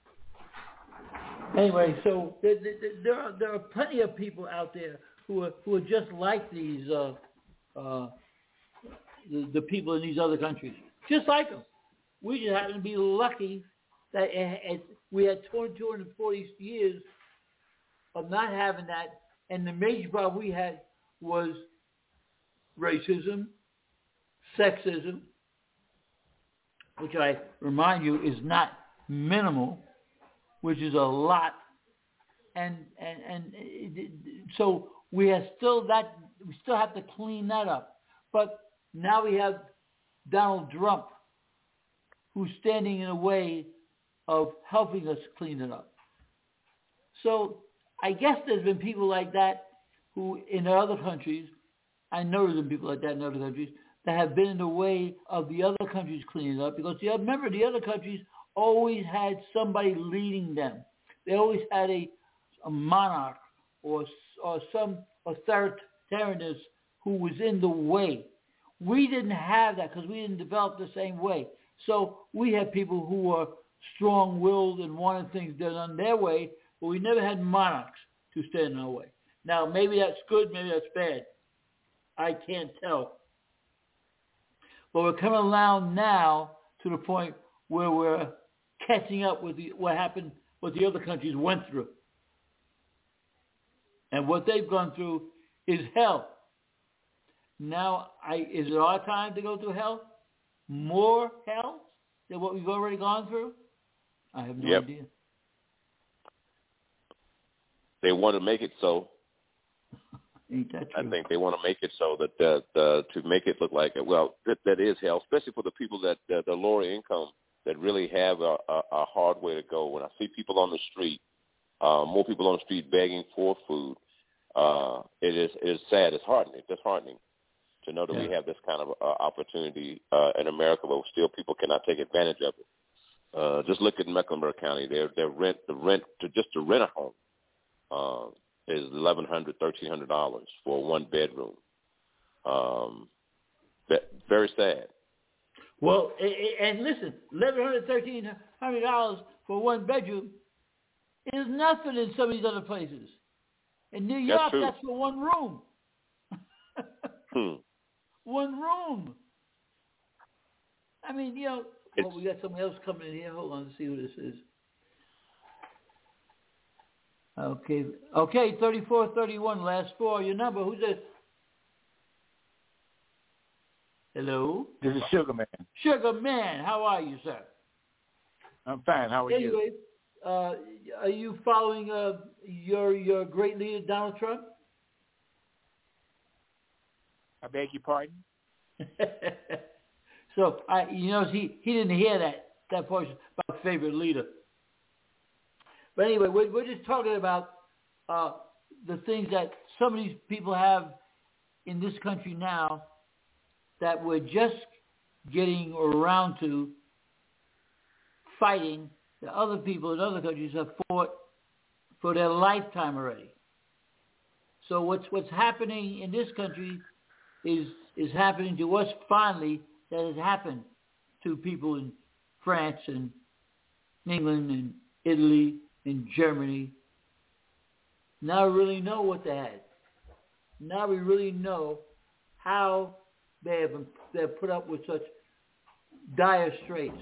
Anyway, so there, there, there are there are plenty of people out there who are who are just like these uh, uh, the, the people in these other countries, just like them. We just happen to be lucky that it, it, we had two hundred forty years of not having that, and the major problem we had was racism, sexism, which I remind you is not minimal, which is a lot, and and and it, so we have still that we still have to clean that up. But now we have Donald Trump, who's standing in the way of helping us clean it up. So I guess there's been people like that who, in other countries, I know there's been people like that in other countries, that have been in the way of the other countries cleaning it up. Because, you remember, the other countries always had somebody leading them. They always had a, a monarch or, or some authoritarianist who was in the way. We didn't have that because we didn't develop the same way. So we had people who were strong-willed and wanted things done their way, but we never had monarchs to stand in our way. Now, maybe that's good, maybe that's bad. I can't tell. But we're coming around now to the point where we're catching up with the, what happened, what the other countries went through. And what they've gone through is hell. Now, I, is it our time to go through hell? More hell than what we've already gone through? I have no yep. idea. They want to make it so. Ain't that true? I think they want to make it so that the, the, to make it look like, well, that, that is hell, especially for the people that the, the lower income that really have a, a, a hard way to go. When I see people on the street, uh, more people on the street begging for food, uh, it is it is sad. It's heartening. It's disheartening to know that yeah. we have this kind of uh, opportunity uh, in America, but still people cannot take advantage of it. Uh, just look at Mecklenburg County. Their their rent, the rent to just to rent a home uh, is eleven hundred, thirteen hundred dollars for a one bedroom. Um, that, very sad. Well, and listen, eleven hundred, thirteen hundred dollars for one bedroom is nothing in some of these other places. In New York, that's, that's for one room. hmm. One room. I mean, you know, well, we got somebody else coming in here. Hold on to see who this is. Okay, okay, thirty-four thirty-one, last four. Your number, who's this? Hello? This is Sugar Man. Sugar Man, how are you, sir? I'm fine. How are anyway, you? Anyway, uh, are you following uh, your your great leader, Donald Trump? I beg your pardon? So, I, you know, he, he didn't hear that, that portion about favorite leader. But anyway, we're, we're just talking about uh, the things that some of these people have in this country now that we're just getting around to fighting that other people in other countries have fought for their lifetime already. So what's what's happening in this country is is happening to us finally that has happened to people in France and England and Italy and Germany. Now we really know what they had. Now we really know how they have been, they have put up with such dire straits.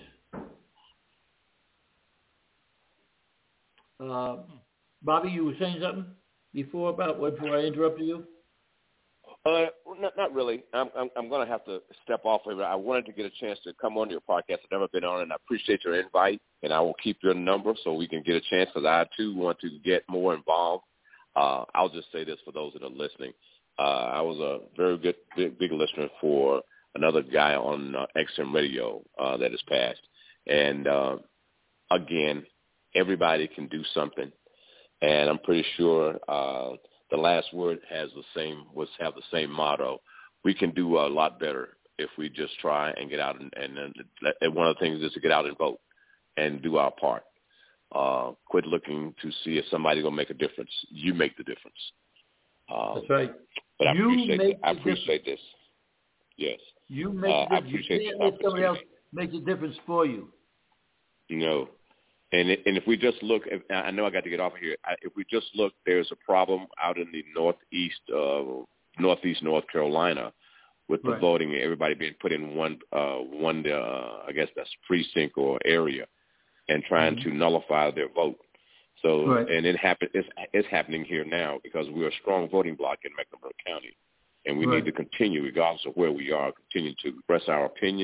Uh, Bobby, you were saying something before about what? Before I interrupted you? Uh, not, not really. I'm, I'm, I'm going to have to step off of it. I wanted to get a chance to come on your podcast. I've never been on it, and I appreciate your invite, and I will keep your number so we can get a chance because I, too, want to get more involved. Uh, I'll just say this for those that are listening. Uh, I was a very good, big, big listener for another guy on uh, X M Radio uh, that has passed. And, uh, again, everybody can do something, and I'm pretty sure uh, – the last word has the same, was have the same motto. We can do a lot better if we just try and get out and, and, and one of the things is to get out and vote and do our part. Uh, quit looking to see if somebody's going to make a difference. You make the difference. Um, That's right. But I you appreciate, I appreciate this. Yes. You make uh, the I appreciate you can't let somebody else make the difference for you. You know. And and if we just look, if, I know I got to get off of here. If we just look, there's a problem out in the northeast, uh, northeast North Carolina, with the right. voting. Everybody being put in one, uh, one, uh, I guess that's precinct or area, and trying mm-hmm. to nullify their vote. So, right. and it happen, it's, it's happening here now because we're a strong voting bloc in Mecklenburg County, and we right. need to continue, regardless of where we are, continue to express our opinion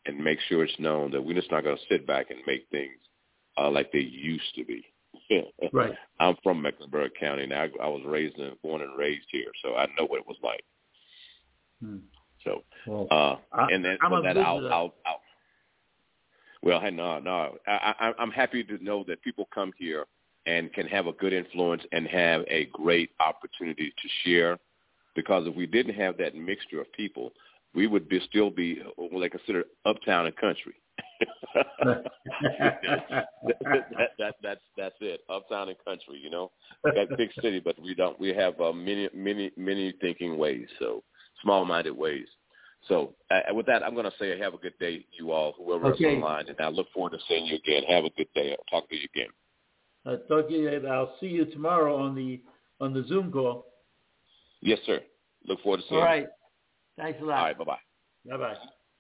and make sure it's known that we're just not going to sit back and make things uh, like they used to be. Right. I'm from Mecklenburg County, and I, I was raised and born and raised here, so I know what it was like. Hmm. So, well, uh, I, and then I'm for a that, I'll, visitor. I'll, I'll, well, hey, no, no, I, I, I'm happy to know that people come here and can have a good influence and have a great opportunity to share, because if we didn't have that mixture of people, we would be, still be what they consider uptown and country. that, that, that, that's that's it, uptown and country. You know, that big city, but we don't. We have uh, many, many, many thinking ways. So small-minded ways. So uh, with that, I'm going to say have a good day, you all, whoever's okay. online, and I look forward to seeing you again. Have a good day. I'll talk to you again. I'll talk to you. I'll see you tomorrow on the on the Zoom call. Yes, sir. Look forward to seeing you. All you. right. Thanks a lot. All right. Bye-bye. Bye-bye.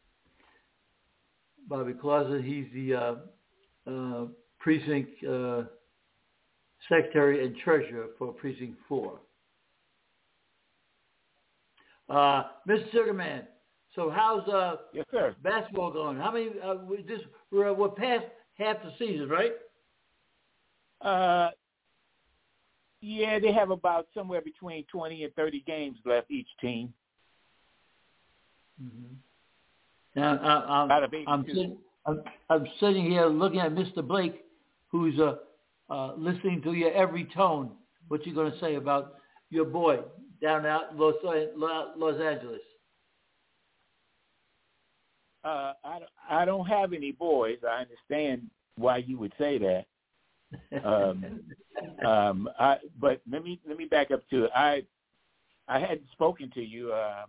Bobby Closet, he's the uh, uh, precinct uh, secretary and treasurer for precinct four. Uh, Mister Sugarman, so how's uh, yes, sir. basketball going? How many? Uh, we just we're, we're past half the season, right? Uh, yeah, they have about somewhere between twenty and thirty games left each team. Mm-hmm. Now, I, I'm, I'm, sitting, I'm, I'm sitting here looking at Mister Blake, who's uh, uh, listening to your every tone. What you going to say about your boy down out in Los, Los Angeles? Uh, I, I don't have any boys. I understand why you would say that. Um, um, I, but let me let me back up to it. I I hadn't spoken to you, uh,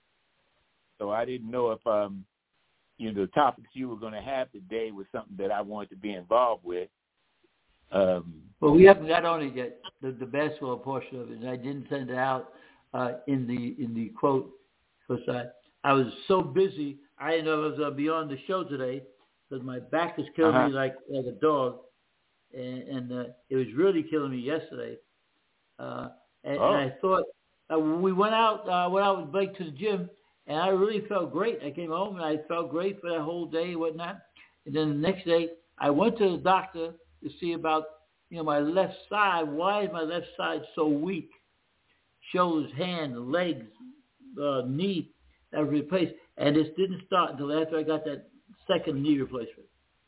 so I didn't know if um, you know the topics you were going to have today was something that I wanted to be involved with. Um, well, we haven't got on it yet, the, the basketball portion of it, and I didn't send it out uh, in the in the quote because I I was so busy I didn't know I was going to be on the show today because my back is killing uh-huh. me like like a dog. And, and uh, it was really killing me yesterday. Uh, and, oh. and I thought uh, we went out, uh, went out with Blake to the gym, and I really felt great. I came home and I felt great for that whole day and whatnot. And then the next day, I went to the doctor to see about you know my left side. Why is my left side so weak? Shoulders, hands, legs, uh, knee that was replaced, and this didn't start until after I got that second knee replacement.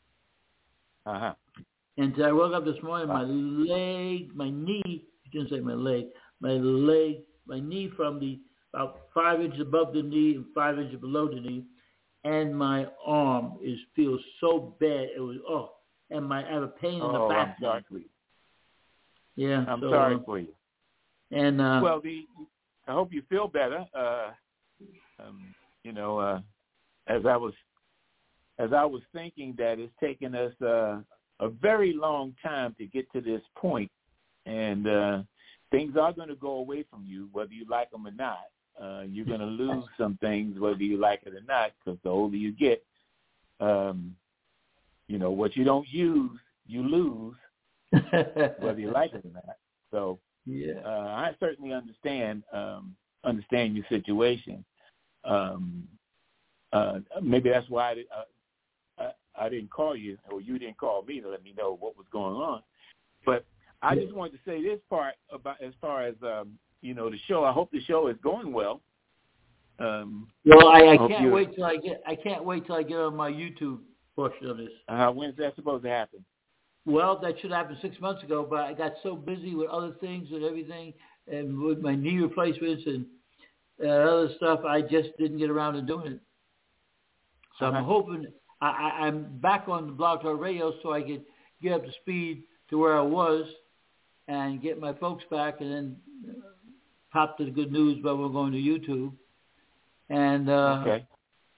Uh huh. And I woke up this morning, my leg, my knee, I didn't say my leg, my leg, my knee from the about five inches above the knee and five inches below the knee, and my arm is feels so bad. It was, oh, and my, I have a pain in oh, the back. I'm sorry for you. Yeah. I'm so, sorry uh, for you. And uh, well, the I hope you feel better. Uh, um, you know, uh, as I was as I was thinking that it's taken us uh, a very long time to get to this point, and uh, things are going to go away from you, whether you like them or not. Uh, you're going to lose some things, whether you like it or not, because the older you get, um, you know, what you don't use, you lose, whether you like it or not. So yeah, uh, I certainly understand um, understand your situation. Um, uh, maybe that's why I, uh, I didn't call you, or you didn't call me to let me know what was going on. But I just wanted to say this part about as far as um, you know the show. I hope the show is going well. Um, well, I, I I can't wait till I get. I can't wait till I get on my YouTube portion of this. Uh, when's that supposed to happen? Well, that should happen six months ago, but I got so busy with other things and everything, and with my knee replacements and uh, other stuff, I just didn't get around to doing it. So uh-huh. I'm hoping. I, I, I'm back on the Blog Talk Radio so I can get up to speed to where I was and get my folks back and then uh, pop to the good news while we're going to YouTube. And uh, okay.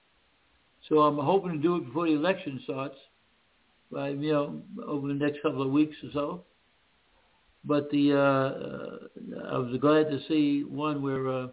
so I'm hoping to do it before the election starts, by, you know, over the next couple of weeks or so. But the uh, uh, I was glad to see one where uh,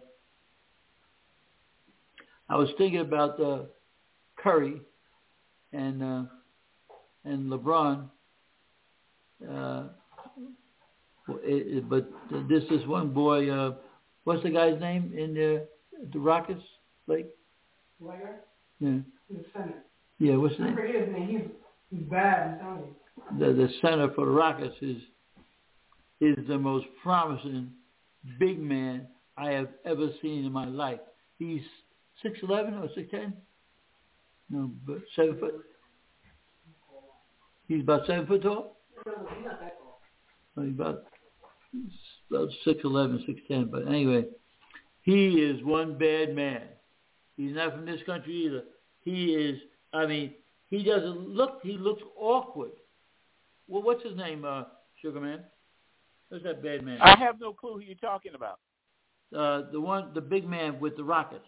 I was thinking about uh, Curry and uh, and LeBron, uh, it, it, but this is one boy. Uh, what's the guy's name in the the Rockets? Like, Wire? Yeah. In the Senate. Yeah, what's his I name? forget his name. He's, he's bad, I'm telling you. The, the center for the Rockets is is the most promising big man I have ever seen in my life. He's six eleven or six ten? No, but seven foot. He's about seven foot tall? No, no, he's not that tall. No, he's about, he's about six eleven, six ten. But anyway, he is one bad man. He's not from this country either. He is, I mean, he doesn't look, he looks awkward. Well, what's his name, uh, Sugar Man? Who's that bad man? I have no clue who you're talking about. Uh, the one, the big man with the Rockets.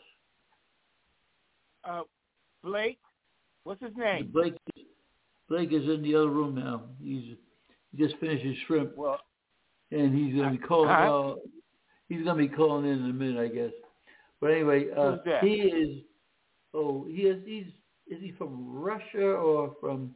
Uh, Blake? What's his name? Blake, Blake is in the other room now. He's he just finished his shrimp. Well, and he's going to be calling. uh, Uh, he's going to be calling in in a minute, I guess. But anyway, uh, who's that? he is. Oh, he is. He's. Is he from Russia or from?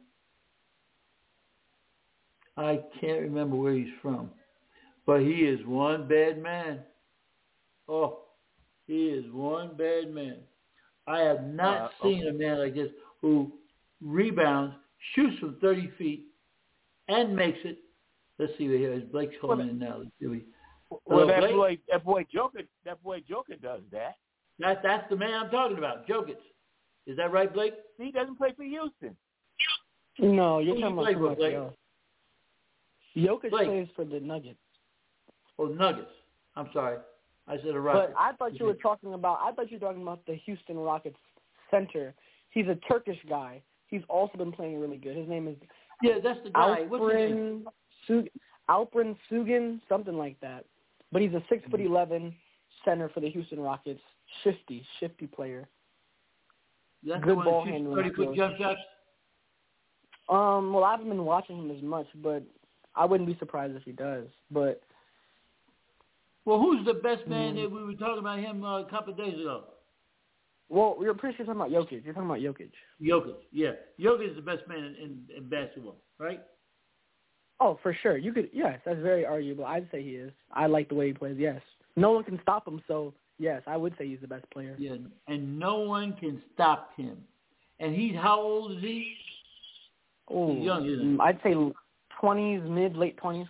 I can't remember where he's from, but he is one bad man. Oh, he is one bad man. I have not Uh, seen okay. a man like this who rebounds, shoots from thirty feet, and makes it. Let's see here. Blake's calling Well, in now. Let's see. Well, Hello, that Blake? boy, that boy Joker, that boy Joker does that. That that's the man I'm talking about, Jokic. Is that right, Blake? He doesn't play for Houston. No, you're Who talking you about play for, somebody Blake? else. Jokic Blake. plays for the Nuggets. Oh, Nuggets. I'm sorry. I said a Rocket. But I thought you were talking about. I thought you were talking about the Houston Rockets center. He's a Turkish guy. He's also been playing really good. His name is Yeah, that's the guy. What's his name? Alperen Sug- Alperen Sugan, something like that. But he's a six foot eleven center for the Houston Rockets. Shifty, shifty player. That's Good the one ball that shoots handling thirty foot skills. jump shots. Um, well, I haven't been watching him as much, but I wouldn't be surprised if he does. But Well, who's the best man Mm. that we were talking about him uh, a couple of days ago? well, we were pretty sure you're talking about Jokic. You're talking about Jokic. Jokic. Yeah, Jokic is the best man in, in, in basketball, right? Oh, for sure. You could. Yes, that's very arguable. I'd say he is. I like the way he plays. Yes, no one can stop him. So yes, I would say he's the best player. Yeah, and no one can stop him. And he's how old is he? Oh, He's young, isn't he? I'd say twenties, mid late twenties.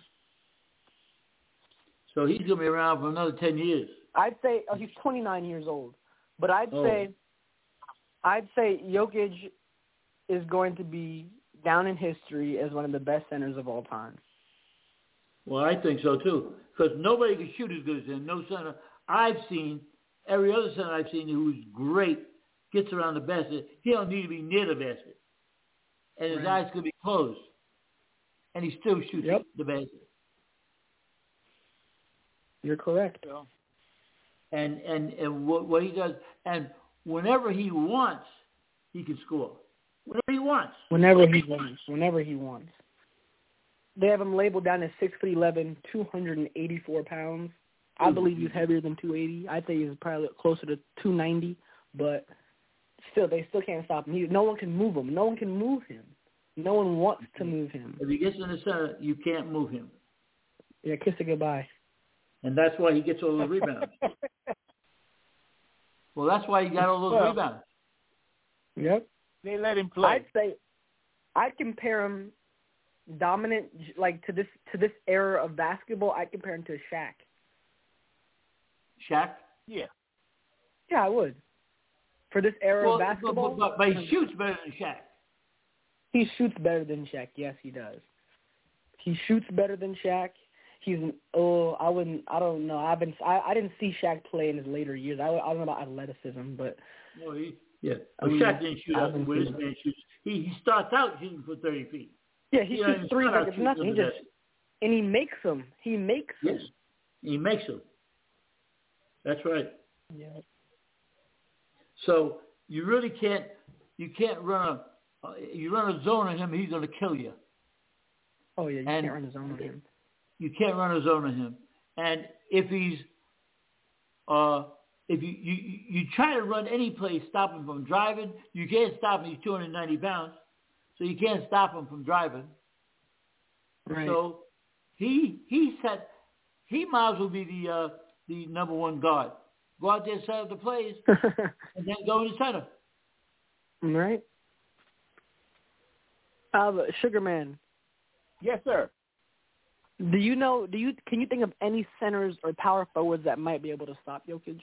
So he's gonna be around for another ten years. I'd say oh, he's twenty-nine years old, but I'd Oh. say I'd say Jokic is going to be down in history as one of the best centers of all time. Well, I think so too, because nobody can shoot as good as him. No center I've seen, every other center I've seen who's great gets around the basket. He don't need to be near the basket, and his Right. eyes could be closed, and he still shoots Yep. the basket. You're correct. So, And and and what, what he does, and whenever he wants, he can score. Whenever he wants. Whenever he wants. Whenever he wants. They have him labeled down as six foot eleven, two hundred and eighty-four pounds. I believe he's heavier than two eighty. I'd say he's probably closer to two ninety, but still, they still can't stop him. He, no one can move him. No one can move him. No one wants to move him. If he gets in the center, you can't move him, Yeah, kiss it goodbye. and that's why he gets all those rebounds. Well, that's why he got all those Well, rebounds. Yep. they let him play. I'd say I'd compare him dominant like to this to this era of basketball. I'd compare him to Shaq. Shaq. Yeah. Yeah, I would. For this era Well, of basketball, but, but, but he shoots better than Shaq. he shoots better than Shaq. Yes, he does. He shoots better than Shaq. He's an oh, I wouldn't. I don't know. I've been. I, I didn't see Shaq play in his later years. I, I don't know about athleticism, but Well, he, yeah. I Well, mean, Shaq didn't shoot I up haven't where this seen man shoots. He he starts out shooting for thirty feet. yeah, he Yeah, shoots and threes start like it's shooting nothing. He from the just and he makes them. He makes them. Yes, he makes them. That's right. Yeah. So you really can't you can't run a uh, you run a zone on him, he's going to kill you. Oh yeah, you And- can't run a zone on him. You can't run a zone on him. And if he's uh if you, you you try to run any play, stop him from driving, you can't stop him. He's two hundred ninety pounds, so you can't stop him from driving. Right. So he he said he might as well be the uh, the number one guard. Go out there, set up the plays, and then go in the center. right. Uh, Sugar Man. Yes, sir. Do you know? Do you can you think of any centers or power forwards that might be able to stop Jokic?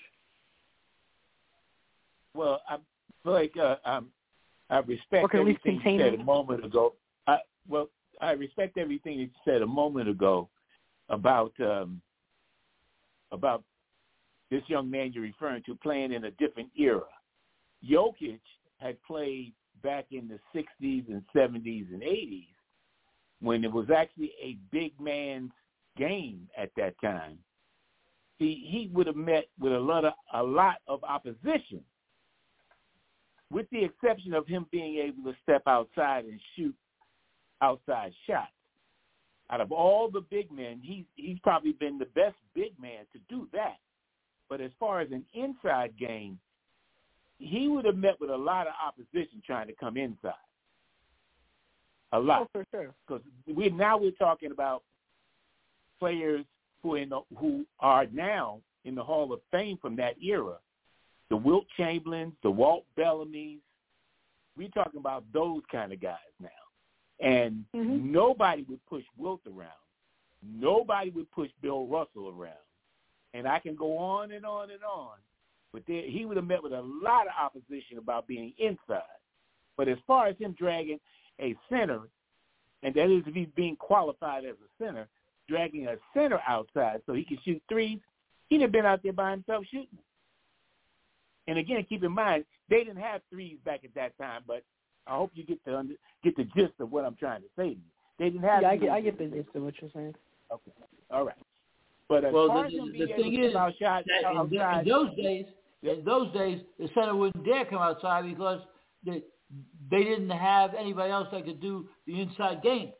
Well, I feel like uh, um, I respect Or can at least everything contain you said him? a moment ago. I, well, I respect everything that you said a moment ago about um, about this young man you're referring to playing in a different era. Jokic had played back in the sixties and seventies and eighties when it was actually a big man's game at that time. He he would have met with a lot of a lot of opposition, with the exception of him being able to step outside and shoot outside shots. Out of all the big men, he's he's probably been the best big man to do that. But as far as an inside game, he would have met with a lot of opposition trying to come inside. A lot. Oh, for sure. Because we now we're talking about players who in the, who are now in the Hall of Fame from that era. The Wilt Chamberlains, the Walt Bellamy's. We're talking about those kind of guys now. And mm-hmm. nobody would push Wilt around. Nobody would push Bill Russell around. And I can go on and on and on. But there, he would have met with a lot of opposition about being inside. But as far as him dragging a center, and that is if he's being qualified as a center, dragging a center outside so he can shoot threes, he'd have been out there by himself shooting. And again, keep in mind, they didn't have threes back at that time, but I hope you get the under, get the gist of what I'm trying to say to you. They didn't have Yeah, I threes. get, I get the gist of what you're saying. Okay. All right. But as well, far the, as him the, the being thing able to is, out shots, that in, outside, in those days, in those days, the center wouldn't dare come outside because they, they didn't have anybody else that could do the inside game.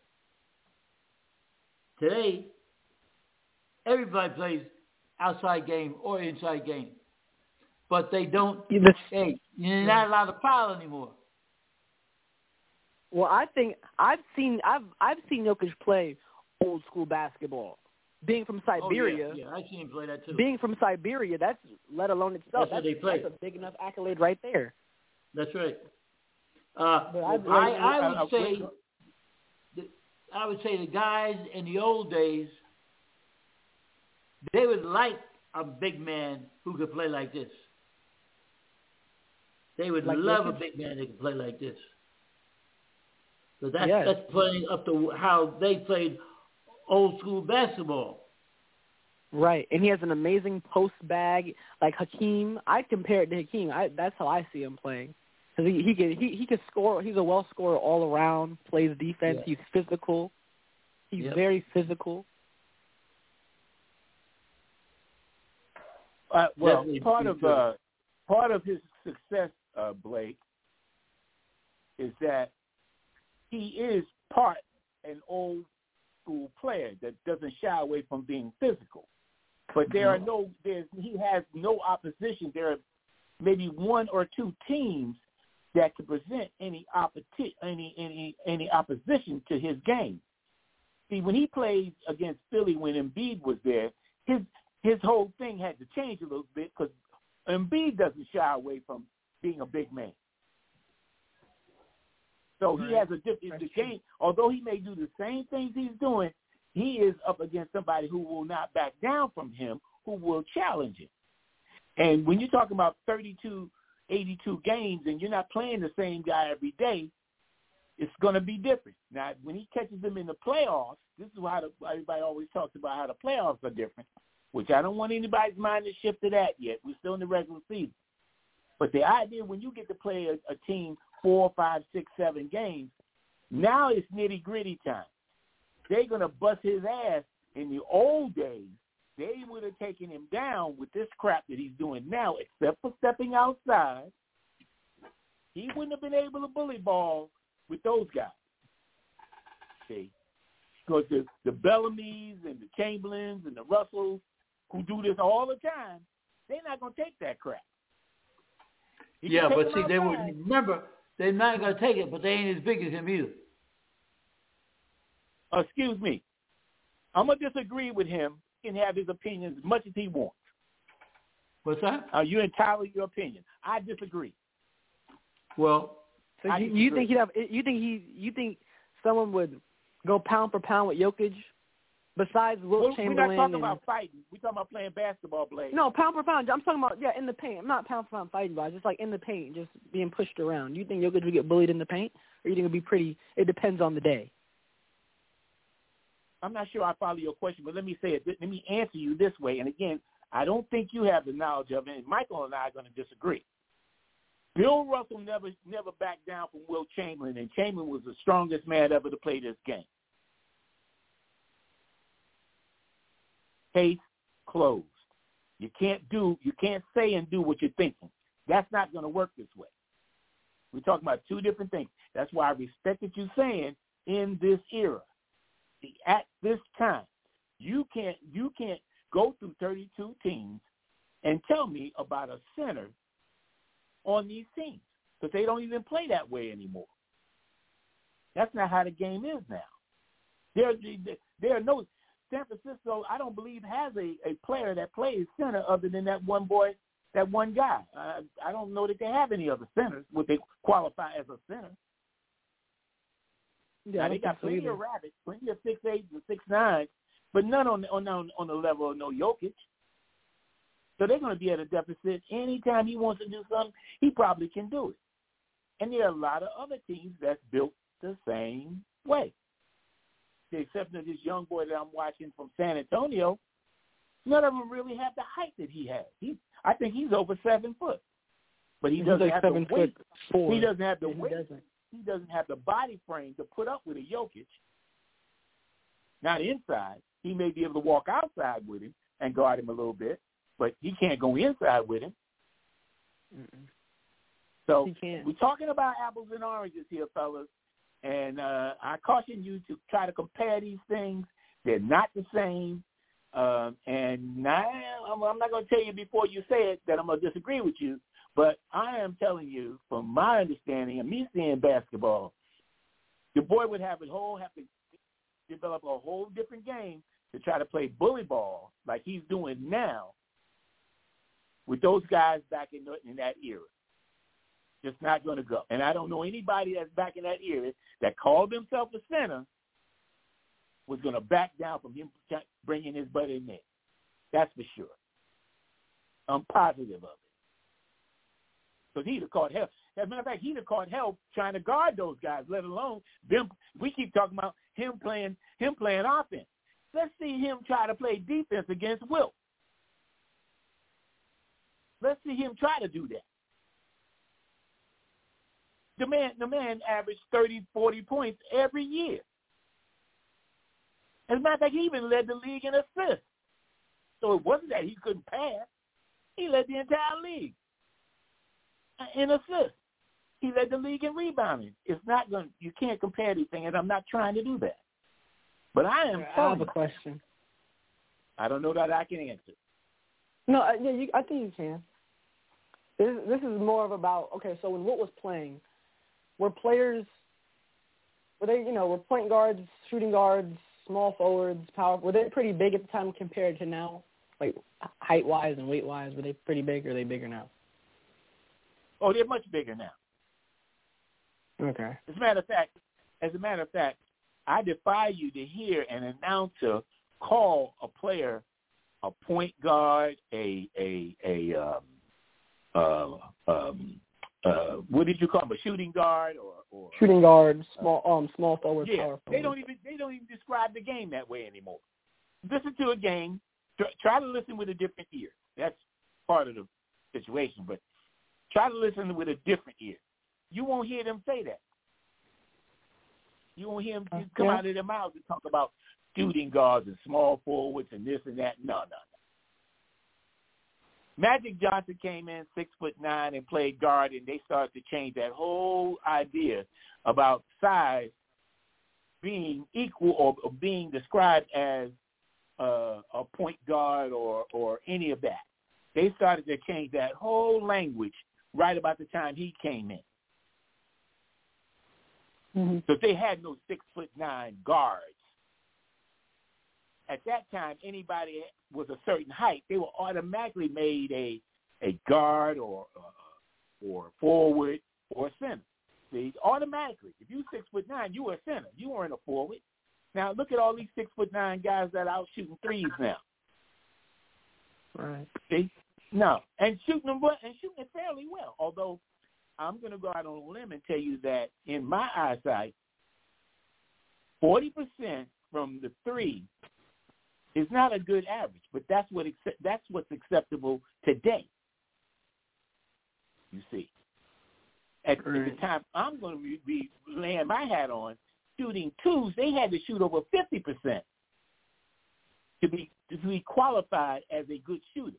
Today, everybody plays outside game or inside game, but they don't. Yeah, the, hey, you're not allowed to foul anymore. Well, I think I've seen I've I've seen Jokic play old school basketball. Being from Siberia, oh, yeah, yeah, I've seen him play that too. Being from Siberia, that's let alone itself. That's, that's, that's a big enough accolade right there. That's right. Uh, I, I, I would I, I, say, the, I would say the guys in the old days, they would like a big man who could play like this. They would like love Jokic? a big man that could play like this. So that's yes. that's playing up to how they played old school basketball. Right, and he has an amazing post bag like Hakeem. I compare it to Hakeem. I, that's how I see him playing. Because he he can he he can score. He's a well scorer all around. Plays defense. Yeah. He's physical. He's yep. very physical. Uh, well, Definitely part of uh, part of his success, uh, Blake, is that he is part an old school player that doesn't shy away from being physical. But there are no, there's, he has no opposition. There are maybe one or two teams that can present any opposi- any any any opposition to his game. See, when he played against Philly, when Embiid was there, his his whole thing had to change a little bit because Embiid doesn't shy away from being a big man. So he has a different the game. Although he may do the same things he's doing, he is up against somebody who will not back down from him, who will challenge him. And when you're talking about thirty-two, eighty-two games and you're not playing the same guy every day, it's going to be different. Now, when he catches them in the playoffs, this is how the, everybody always talks about how the playoffs are different, which I don't want anybody's mind to shift to that yet. We're still in the regular season. But the idea when you get to play a, a team four, five, six, seven games, now it's nitty-gritty time. They're going to bust his ass. In the old days, they would have taken him down with this crap that he's doing now, except for stepping outside. He wouldn't have been able to bully ball with those guys. See? Because the, the Bellamy's and the Chamberlains and the Russells who do this all the time, they're not going to take that crap. He yeah, but see, outside. they would remember, they're not going to take it, but they ain't as big as him either. Uh, excuse me. I'm going to disagree with him and have his opinion as much as he wants. What's that? Uh, you're entitled to your opinion. I disagree. Well, so you, you think he'd have? You think he? You think someone would go pound for pound with Jokic, besides Wilt well, Chamberlain. We're not talking and, about fighting. We're talking about playing basketball, Blake. No, pound for pound. I'm talking about, yeah, in the paint. I'm not pound for pound fighting, but just like in the paint, just being pushed around. Do you think Jokic would get bullied in the paint, or you think it would be pretty, it depends on the day? I'm not sure I follow your question, but let me say it. Let me answer you this way. And again, I don't think you have the knowledge of it, and Michael and I are going to disagree. Bill Russell never never backed down from Wilt Chamberlain, and Chamberlain was the strongest man ever to play this game. Case closed. You can't do, you can't say and do what you're thinking. That's not going to work this way. We're talking about two different things. That's why I respect what you're saying in this era. At this time, you can't you can't go through thirty-two teams and tell me about a center on these teams, because they don't even play that way anymore. That's not how the game is now. There, there are no San Francisco. I don't believe has a, a player that plays center other than that one boy, that one guy. Uh, I don't know that they have any other centers. Would they qualify as a center? Yeah, now, they got plenty of rabbits, plenty of six eight and six nine, but none on on on, on the level of no Jokic. So they're going to be at a deficit. Anytime he wants to do something, he probably can do it. And there are a lot of other teams that's built the same way. The exception of this young boy that I'm watching from San Antonio, none of them really have the height that he has. He, I think he's over seven foot, but he he's doesn't like have seven the weight. Foot four. He doesn't have the yeah, weight. He doesn't. He doesn't have the body frame to put up with a Jokic. Not inside. He may be able to walk outside with him and guard him a little bit, but he can't go inside with him. Mm-mm. So he can't. We're talking about apples and oranges here, fellas, and uh, I caution you to try to compare these things. They're not the same, um, and now, I'm not going to tell you before you say it that I'm going to disagree with you, but I am telling you, from my understanding and me seeing basketball, the boy would have a whole have to develop a whole different game to try to play bully ball like he's doing now with those guys back in, the, in that era. Just not going to go. And I don't know anybody that's back in that era that called themselves a center was going to back down from him bringing his butt in there. That's for sure. I'm positive of it. Because he'd have caught hell. As a matter of fact, he'd have caught hell trying to guard those guys, let alone them. We keep talking about him playing him playing offense. Let's see him try to play defense against Wilt. Let's see him try to do that. The man, the man averaged thirty, forty points every year. As a matter of fact, he even led the league in assists. So it wasn't that he couldn't pass. He led the entire league in assists. He led the league in rebounding. It's not going. You can't compare anything, and I'm not trying to do that. But I am. I have a question. I don't know that I can answer. No, yeah, you, I think you can. This, this is more of about okay. So when Wilt was playing, were players, were they, you know, were point guards, shooting guards, small forwards, power? Were they pretty big at the time compared to now, like height wise and weight wise? Were they pretty big, or are they bigger now? Oh, they're much bigger now. Okay. As a matter of fact, as a matter of fact, I defy you to hear an announcer call a player a point guard, a a a um, uh, um, uh, what did you call him? A shooting guard or, or shooting guard, small um small forward, yeah, power forward. they don't even they don't even describe the game that way anymore. Listen to a game. Try, try to listen with a different ear. That's part of the situation, but try to listen with a different ear. You won't hear them say that. You won't hear them come yeah. out of their mouths and talk about shooting guards and small forwards and this and that. No, no, no. Magic Johnson came in six foot nine and played guard, and they started to change that whole idea about size being equal or, or being described as uh, a point guard or or any of that. They started to change that whole language right about the time he came in. Mm-hmm. So they had no six foot nine guards. At that time, anybody was a certain height, they were automatically made a a guard or uh, or forward or center. See, automatically, if you six foot nine, you were a center. You weren't a forward. Now look at all these six foot nine guys that are out shooting threes now. Right. See, no, and shooting them and shooting it fairly well. Although I'm going to go out on a limb and tell you that in my eyesight, forty percent from the three is not a good average, but that's what that's what's acceptable today. You see, at, right. at the time I'm going to be, be laying my hat on shooting twos, they had to shoot over fifty percent to be to be qualified as a good shooter,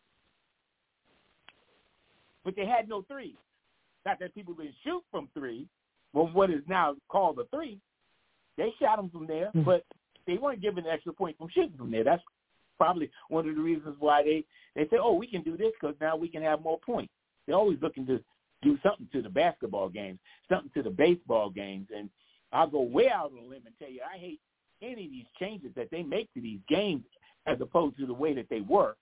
but they had no threes. Not that people didn't shoot from three, well, what is now called a three. They shot them from there, but they weren't given an extra point from shooting from there. That's probably one of the reasons why they, they say, oh, we can do this because now we can have more points. They're always looking to do something to the basketball games, something to the baseball games. And I'll go way out on a limb and tell you I hate any of these changes that they make to these games as opposed to the way that they were.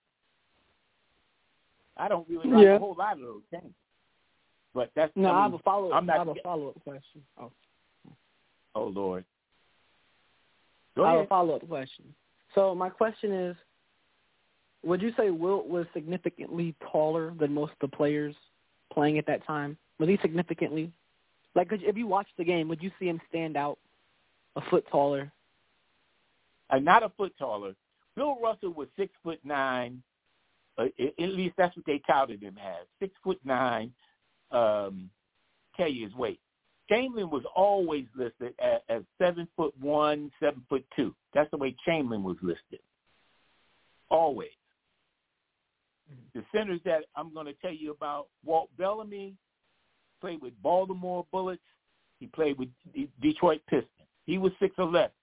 I don't really like yeah. a whole lot of those changes. But that's no. I, mean, I have a follow. I'm not, I have a follow up question. Oh, oh Lord. Go I ahead. have a follow up question. So my question is, would you say Wilt was significantly taller than most of the players playing at that time? Was he significantly? Like, if you watched the game, would you see him stand out a foot taller? Uh, not a foot taller. Bill Russell was six foot nine. Uh, at least that's what they touted him as. Six foot nine. Um, tell you his weight. Chamberlain was always listed as, as seven foot one, seven foot two. That's the way Chamberlain was listed. Always. The centers that I'm going to tell you about, Walt Bellamy played with Baltimore Bullets. He played with D- Detroit Pistons. He was six eleven.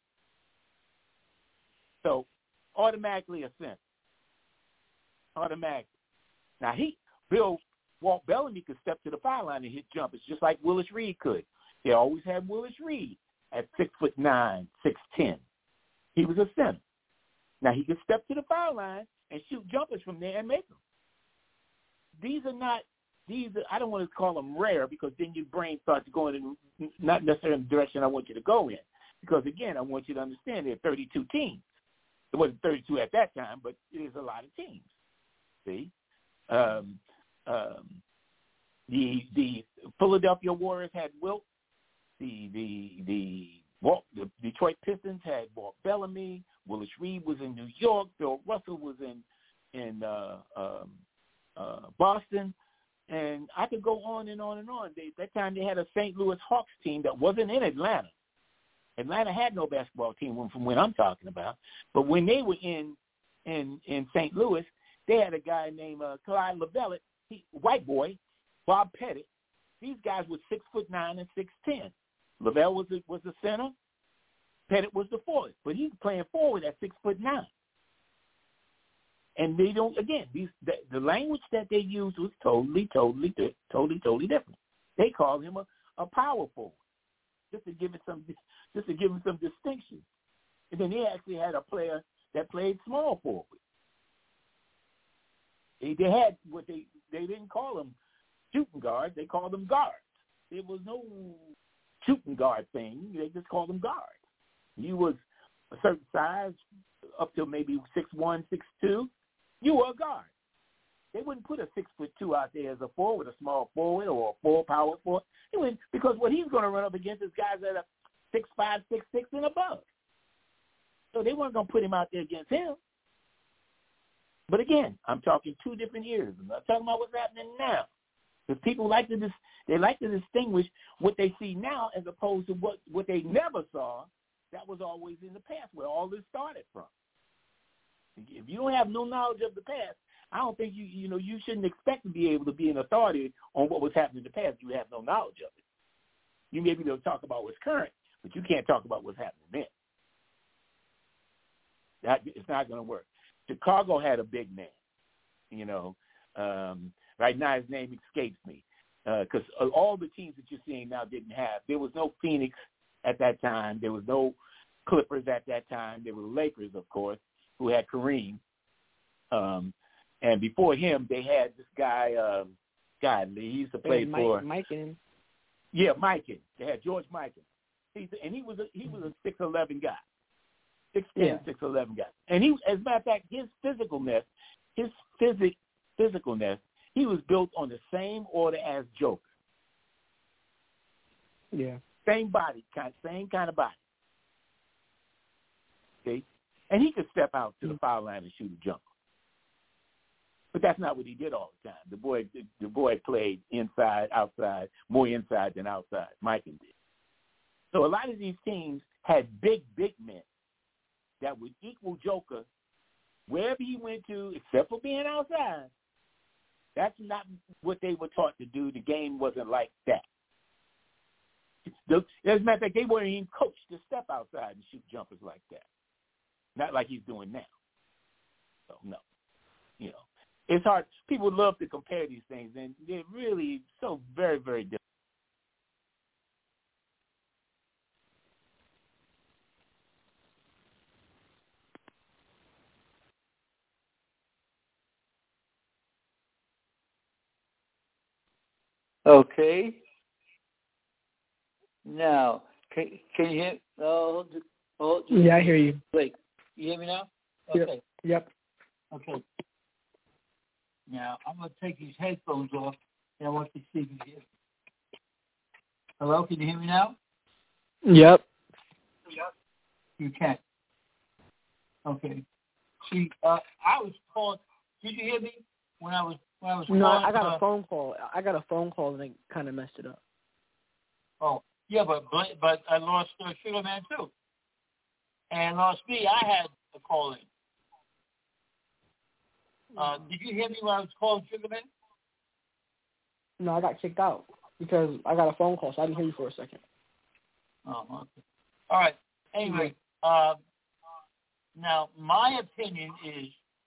So automatically a center. Automatically. Now he, Bill. Walt Bellamy could step to the foul line and hit jumpers just like Willis Reed could. They always had Willis Reed at six foot nine, six ten. He was a center. Now he could step to the foul line and shoot jumpers from there and make them. These are not these. Are, I don't want to call them rare because then your brain starts going in not necessarily in the direction I want you to go in. Because again, I want you to understand there are thirty-two teams. It wasn't thirty-two at that time, but it is a lot of teams. See. Um, Um, the the Philadelphia Warriors had Wilt. The the the, Walt, the Detroit Pistons had Walt Bellamy. Willis Reed was in New York. Bill Russell was in in uh, um, uh, Boston, and I could go on and on and on. They, that time they had a Saint Louis Hawks team that wasn't in Atlanta. Atlanta had no basketball team from when I'm talking about, but when they were in in in Saint Louis, they had a guy named uh, Clyde Lovellette. He, white boy, Bob Pettit. These guys were six foot nine and six ten. Lavelle was the, was the center. Pettit was the forward, but he's playing forward at six foot nine. And they don't. Again, these the, the language that they used was totally, totally, totally, totally different. They called him a, a power forward, just to give it some, just to give him some distinction. And then they actually had a player that played small forward. They, they had what they they didn't call them shooting guards. They called them guards. There was no shooting guard thing. They just called them guards. You was a certain size, up to maybe six one, six two. You were a guard. They wouldn't put a six foot two out there as a forward, a small forward, or a full power forward. They wouldn't, because what he's going to run up against is guys that are six five, six six, and above. So they weren't going to put him out there against him. But again, I'm talking two different years. I'm not talking about what's happening now. Because people like to dis- they like to distinguish what they see now as opposed to what, what they never saw that was always in the past, where all this started from. If you don't have no knowledge of the past, I don't think you you know you shouldn't expect to be able to be an authority on what was happening in the past. You have no knowledge of it. You may be able to talk about what's current, but you can't talk about what's happening then. That it's not going to work. Chicago had a big man, you know. Um, right now his name escapes me because uh, all the teams that you're seeing now didn't have. There was no Phoenix at that time. There was no Clippers at that time. There were Lakers, of course, who had Kareem. Um, and before him, they had this guy, um, God, he used to play Mike, for Mike and Yeah, Mikan. They had George Mikan. He's and he was a, he was a six eleven guy, six ten, Yeah. six eleven guy. And he, as a matter of fact, his physicalness, his physic physicalness, he was built on the same order as Joker. Yeah. Same body, kind, same kind of body. Okay, and he could step out to the foul line and shoot a jumper. But that's not what he did all the time. The boy, the, the boy played inside, outside, more inside than outside. Mikan did. So a lot of these teams had big, big men that would equal Joker wherever he went to, except for being outside. That's not what they were taught to do. The game wasn't like that. The, as a matter of fact, they weren't even coached to step outside and shoot jumpers like that. Not like he's doing now. So, no. You know, it's hard. People love to compare these things, and they're really so very, very different. Okay. Now, can, can you hear? Oh, oh, Yeah, I hear you. Wait, you hear me now? Okay. Yep. Yep. Okay. Now, I'm going to take these headphones off, and I want you to see if you hear. Hello, can you hear me now? Yep. Yep. You can. Okay. See, uh, I was called. Did you hear me when I was when I was No, calling? I got uh, a phone call. I got a phone call, and it kind of messed it up. Oh, yeah, but but I lost uh, Sugar Man too, and lost me. I had a call in. Uh, did you hear me when I was calling Sugar Man? No, I got kicked out because I got a phone call, so I didn't hear you for a second. Oh, okay. All right. Anyway, uh, now my opinion is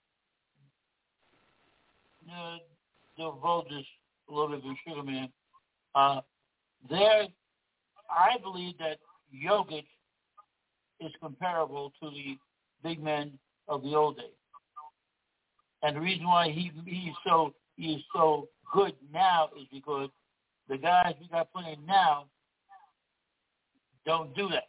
uh, the voters a little bit with Sugar Man. Uh, there, I believe that Jokic is comparable to the big men of the old days, and the reason why he he's so he's so good now is because the guys we got playing now don't do that.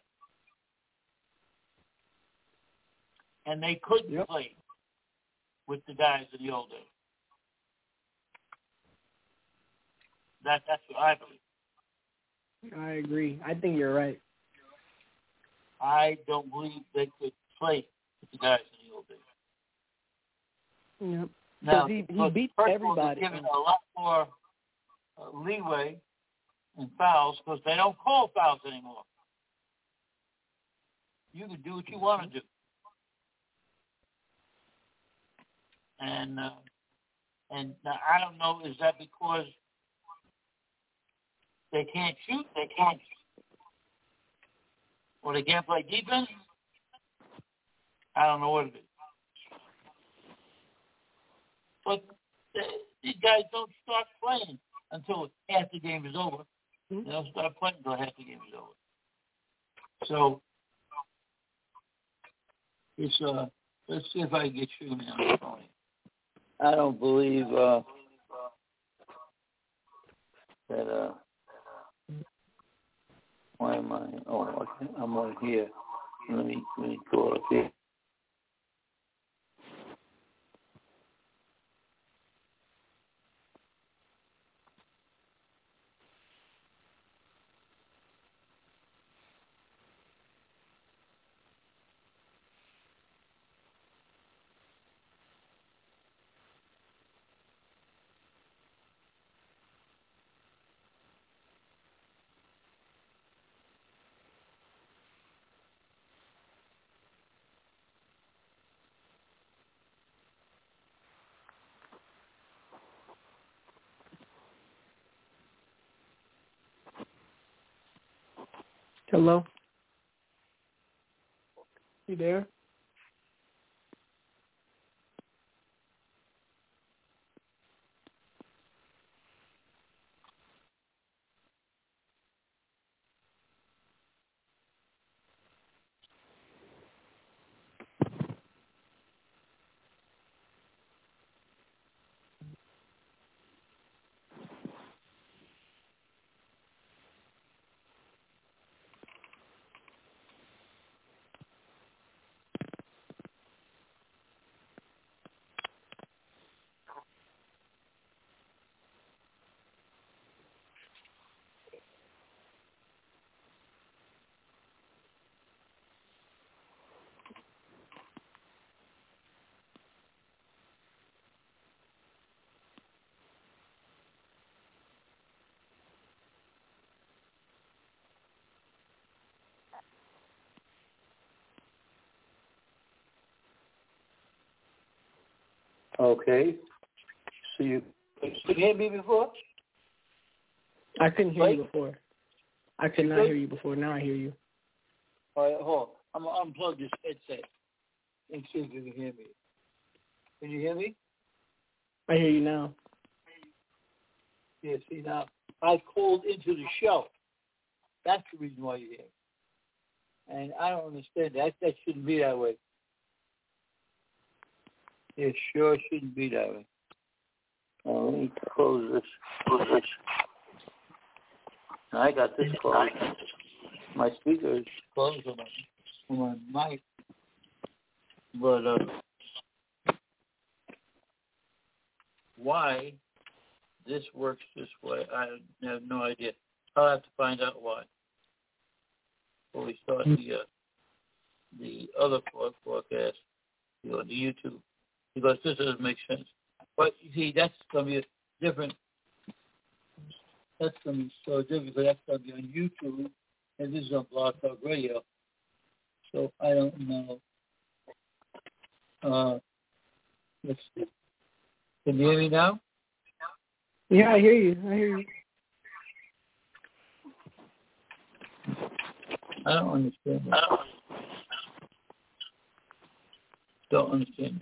And they couldn't Yep. play with the guys of the old days. That, that's what I believe. I agree. I think you're right. I don't believe they could play with the guys of the old days. Yep. Now, he, he but beat first of all, everybody. they're giving a lot more uh, leeway in fouls because they don't call fouls anymore. You can do what you want to do. And uh, and now, I don't know, is that because they can't shoot? They can't shoot. Or they can't play defense? I don't know what it is. But they, these guys don't start playing until half the game is over. Mm-hmm. They don't start playing until half the game is over. So it's uh, let's see if I can get Sugar Man on the phone. I don't believe uh, that. Uh, why am I? Oh, okay. I'm on here. Let me let me go up here. Hello? You there? Okay. So you, you hear me before? I couldn't hear Right? you before. I could not hear you before. Now I hear you. All right, hold on. I'm going to unplug this headset and see if you can hear me. Can you hear me? I hear you now. Yeah, see, now, I called into the show. That's the reason why you're here. And I don't understand that. That shouldn't be that way. It sure shouldn't be that way. Oh, let me close this. Close this. I got this closed. My speaker is closed on my, on my mic. But uh, why this works this way, I have no idea. I'll have to find out why before we start the uh, the other forecast, you know, the YouTube, because this doesn't make sense. But you see, that's going to be a different. That's going to be so different because that's going to be on YouTube, and this is on Blog Talk Radio. So I don't know. Uh, let's see. Can you hear me now? Yeah, I hear you. I hear you. I don't understand. I don't, don't understand.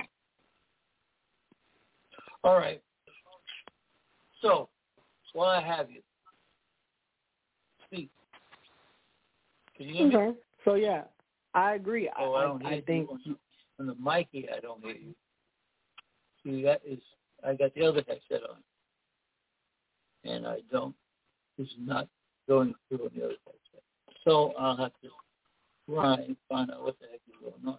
All right. So, while I have you, speak. Can you hear me? Okay. So yeah, I agree. Oh, I, don't I, hear I think you. On the mic here, I don't hear you. See, that is, I got the other headset on, and I don't. This is not going through on the other headset. So I'll have to try and find out what the heck is going on.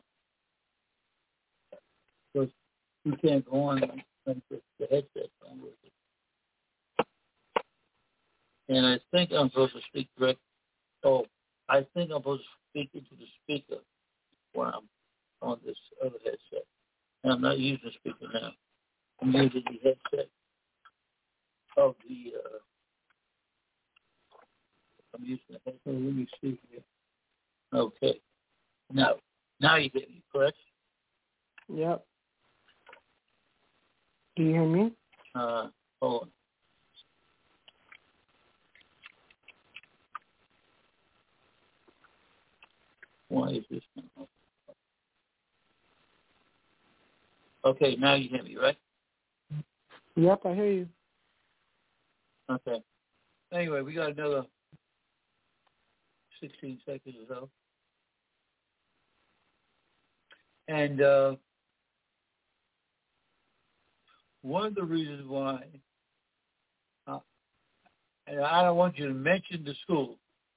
Because you can't go on when the headset's on with it. And I think I'm supposed to speak direct. Oh, I think I'm supposed to speak into the speaker when I'm on this other headset. And I'm not using the speaker now. I'm using the headset of the, uh, I'm using the headset. Let me see here. Okay. Now, now you get me, correct? Yep. Do you hear me? Uh, hold on. Why is this now? Okay, now you hear me, right? Yep, I hear you. Okay. Anyway, we got another sixteen seconds or so. And uh, one of the reasons why, uh, and I don't want you to mention the school,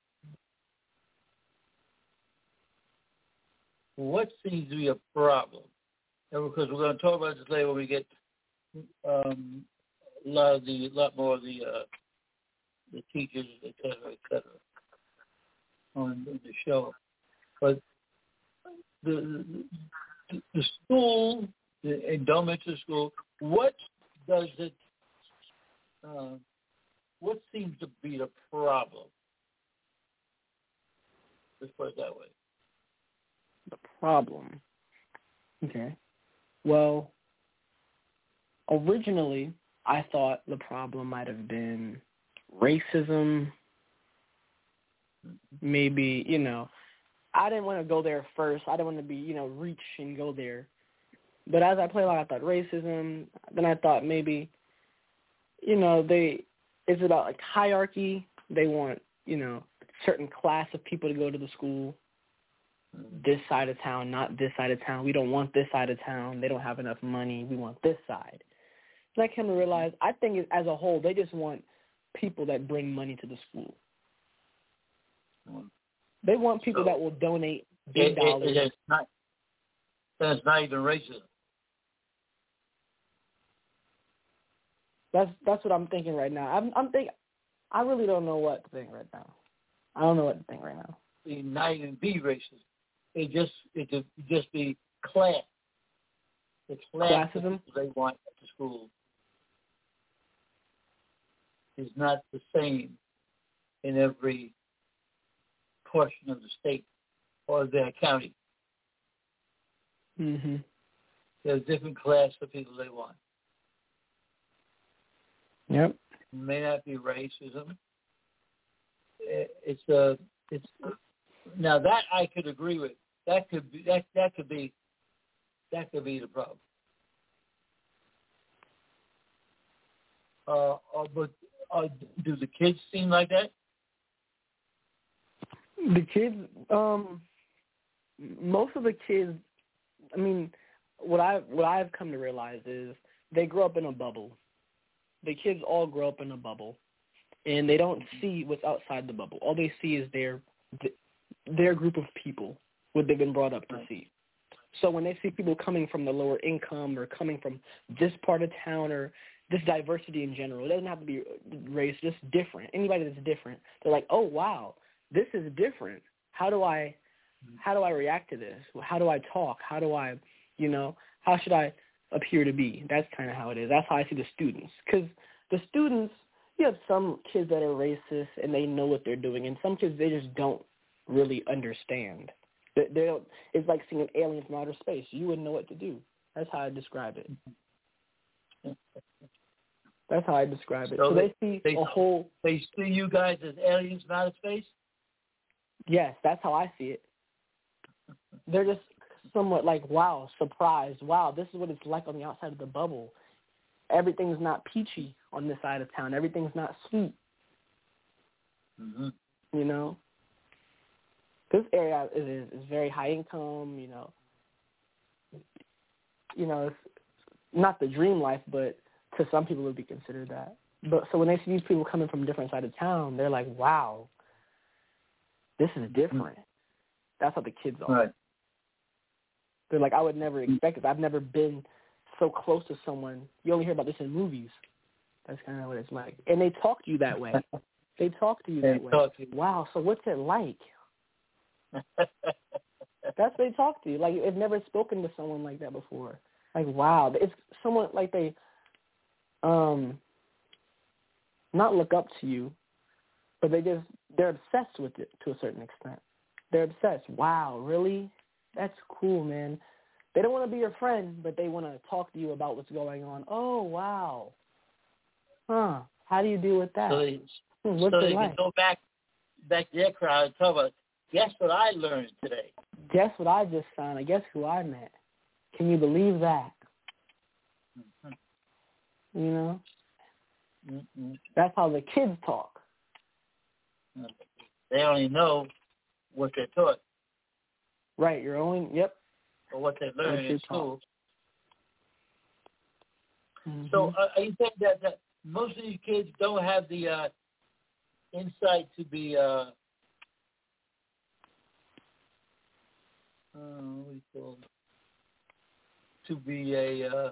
what seems to be a problem, and because we're going to talk about this later when we get um, a lot of the, lot more of the uh, the teachers, et cetera, et cetera, on the show. But the the, the school, the elementary school, what does it? Uh, what seems to be the problem? Let's put it that way. The problem. Okay. Well, originally, I thought the problem might have been racism. Maybe, you know, I didn't want to go there first. I didn't want to be, you know, reach and go there. But as I played along, I thought racism. Then I thought maybe, you know, they, it's about like hierarchy. They want, you know, a certain class of people to go to the school. This side of town, not this side of town. We don't want this side of town. They don't have enough money. We want this side. And I came to realize, I think as a whole, they just want people that bring money to the school. They want people So, that will donate big it, dollars. It, it's not, that's not even racism. That's that's what I'm thinking right now. I'm I'm think I really don't know what to think right now. I don't know what to think right now. It not even be racist. It just it could just be class. The class Classism? they want at the school is not the same in every portion of the state or their county. Mhm. There's different class of people they want. Yep. It may not be racism. It's a. It's now that I could agree with. That could be. That that could be. That could be the problem. Uh, uh but uh, do the kids seem like that? The kids, um, most of the kids. I mean, what I what I've come to realize is they grow up in a bubble. The kids all grow up in a bubble, and they don't see what's outside the bubble. All they see is their their group of people, what they've been brought up to see. So when they see people coming from the lower income or coming from this part of town or this diversity in general, it doesn't have to be race, just different. Anybody that's different, they're like, oh wow, this is different. How do I how do I react to this? How do I talk? How do I, you know, how should I appear to be? That's kind of how it is. That's how I see the students. Because the students, you have some kids that are racist and they know what they're doing, and some kids, they just don't really understand. They, they don't, it's like seeing an alien from outer space. You wouldn't know what to do. That's how I describe it. That's how I describe it. So, so they, they see they, a whole... They see you guys as aliens from outer space? Yes, that's how I see it. They're just somewhat like, wow, surprised. Wow, this is what it's like on the outside of the bubble. Everything's not peachy on this side of town. Everything's not sweet. Mm-hmm. You know? This area is, is very high income, you know. You know, it's not the dream life, but to some people it would be considered that. But so when they see these people coming from different sides of town, they're like, wow, this is different. That's how the kids are. Right. They're like, I would never expect it. I've never been so close to someone. You only hear about this in movies. That's kind of what it's like. And they talk to you that way. They talk to you they that way. Talk to you. Wow, so what's it like? That's what they talk to you. Like, they've never spoken to someone like that before. Like, wow. It's someone like they um, not look up to you, but they just, they're obsessed with it to a certain extent. They're obsessed. Wow, really? That's cool, man. They don't want to be your friend, but they want to talk to you about what's going on. Oh, wow. Huh. How do you deal with that? So they, hmm, what's so it they like? can go back, back to their crowd and talk about, guess what I learned today? Guess what I just found? I guess who I met. Can you believe that? Mm-hmm. You know? Mm-hmm. That's how the kids talk. They only know what they're taught. Right, you're only, yep. Or what they learn in school. Mm-hmm. So uh, are you saying that, that most of these kids don't have the uh, insight to be, uh, uh, what do you call it? To be a uh,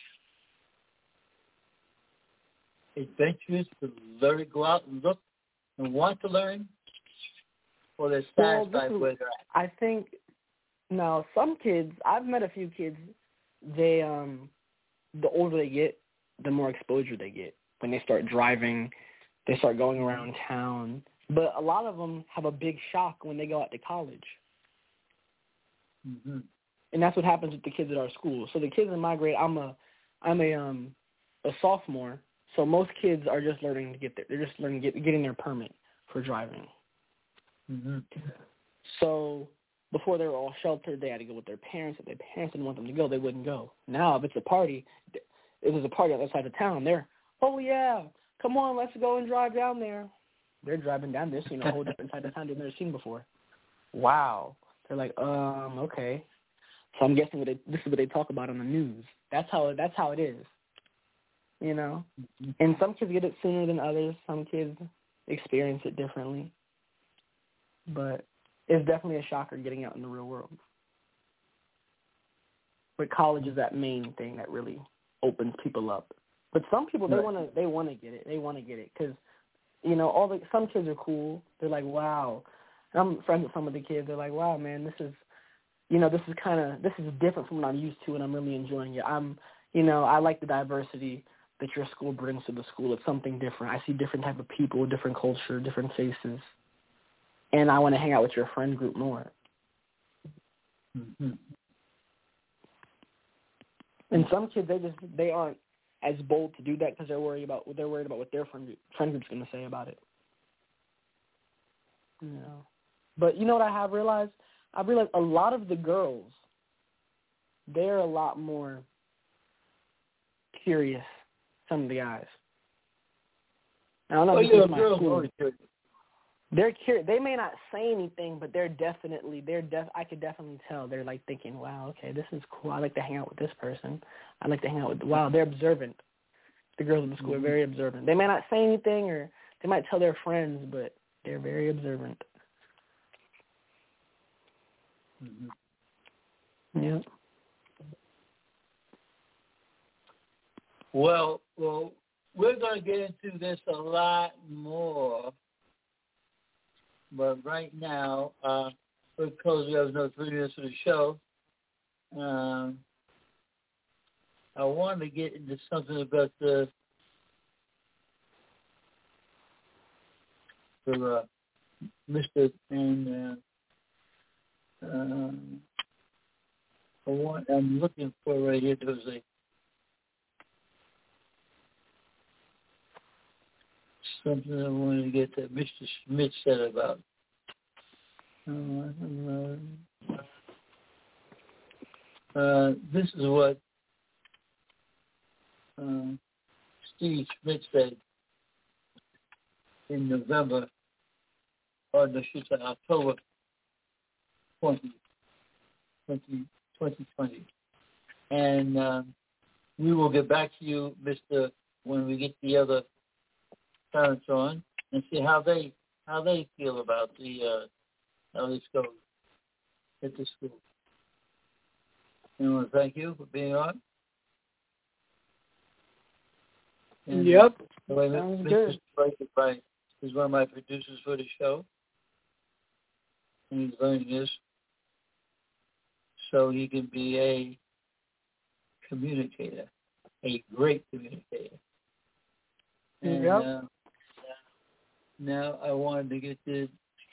adventurous, to learn, go out and look and want to learn? Or they're satisfied well, where they're at? I think, no, some kids, I've met a few kids, they, um, the older they get, the more exposure they get. When they start driving, they start going around town. But a lot of them have a big shock when they go out to college. Mm-hmm. And that's what happens with the kids at our school. So the kids in my grade, I'm a, I'm a, um, a sophomore. So most kids are just learning to get there. They're just learning, get, getting their permit for driving. Mm-hmm. So before they were all sheltered, they had to go with their parents. If their parents didn't want them to go, they wouldn't go. Now, if it's a party, if there's a party on the other side of town, they're, oh, yeah, come on, let's go and drive down there. They're driving down there, seeing a whole different side of town they've never seen before. Wow. They're like, um, okay. So I'm guessing what they, this is what they talk about on the news. That's how that's how it is, you know. And some kids get it sooner than others. Some kids experience it differently. But it's definitely a shocker getting out in the real world. But college is that main thing that really opens people up. But some people, they right. want to they want to get it. They want to get it because, you know, all the some kids are cool. They're like, wow. And I'm friends with some of the kids. They're like, wow, man, this is, you know, this is kind of, this is different from what I'm used to, and I'm really enjoying it. I'm, you know, I like the diversity that your school brings to the school. It's something different. I see different type of people, different culture, different faces. And I want to hang out with your friend group more. Mm-hmm. And some kids, they just they aren't as bold to do that because they're worried about they're worried about what their friend group, friend group's going to say about it. You know. But you know what I have realized? I've realized a lot of the girls, they're a lot more curious. Some of the guys. I don't know. Oh, If yeah, this is my girls school. are curious. They're curious. They may not say anything, but they're definitely they're def. I could definitely tell they're like thinking, "Wow, okay, this is cool. I like to hang out with this person. I like to hang out with." Wow, they're observant. The girls in the school mm-hmm. are very observant. They may not say anything, or they might tell their friends, but they're very observant. Mm-hmm. Yeah. Well, well, we're going to get into this a lot more, but right now, uh, because we have another three minutes of the show, um, I wanted to get into something about the, for uh, Mister and uh, um, I want, I'm looking for right here. There was a something I wanted to get that Mister Smith said about. Uh, uh, this is what uh, Steve Smith said in November, or no, should say October twentieth, twenty twenty. And um, we will get back to you, Mister, when we get the other parents on and see how they how they feel about the uh, how this goes at the school. And I want to thank you for being on. And yep. Sounds good. By, he's one of my producers for the show, and he's learning this so he can be a communicator, a great communicator. And, yep. uh, now I wanted to get this.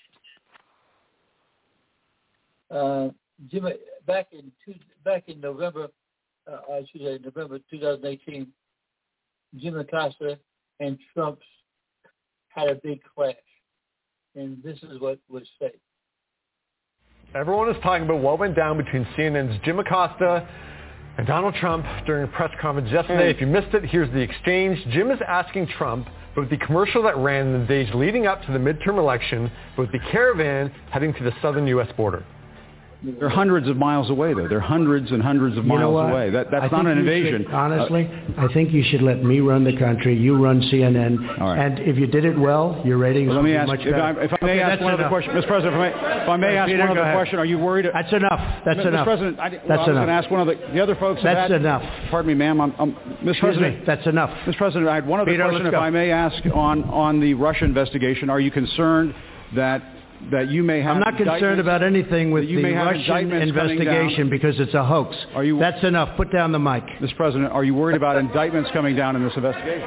Uh, Jim, back in two, back in November, uh, I should say November twenty eighteen, Jim Acosta and Trump had a big clash, and this is what was said. Everyone is talking about what went down between C N N's Jim Acosta and Donald Trump during a press conference yesterday. Mm. If you missed it, here's the exchange. Jim is asking Trump about the commercial that ran in the days leading up to the midterm election about the caravan heading to the southern U S border. They're hundreds of miles away, though. They're hundreds and hundreds of you miles away. That, that's I not an invasion. Should, honestly, uh, I think you should let me run the country. You run C N N. All right. And if you did it well, your ratings well, would be ask, much if better. I, if I may okay, ask one enough. other question. Mister President, if I may, if I may ask Peter, one other ahead. question, are you worried? That's enough. That's Mister enough. President, I, well, that's I was going to enough. ask one of the, the other folks. That's had, enough. Pardon me, ma'am. I'm, I'm, Mister Excuse President, me. That's enough. Mister President, I had one other Peter, question, if go. I may ask, on, on the Russia investigation. Are you concerned that that you may have I'm not concerned about anything with you the may have Russian investigation because it's a hoax. Are you, That's enough. Put down the mic. Mister President, are you worried about indictments coming down in this investigation?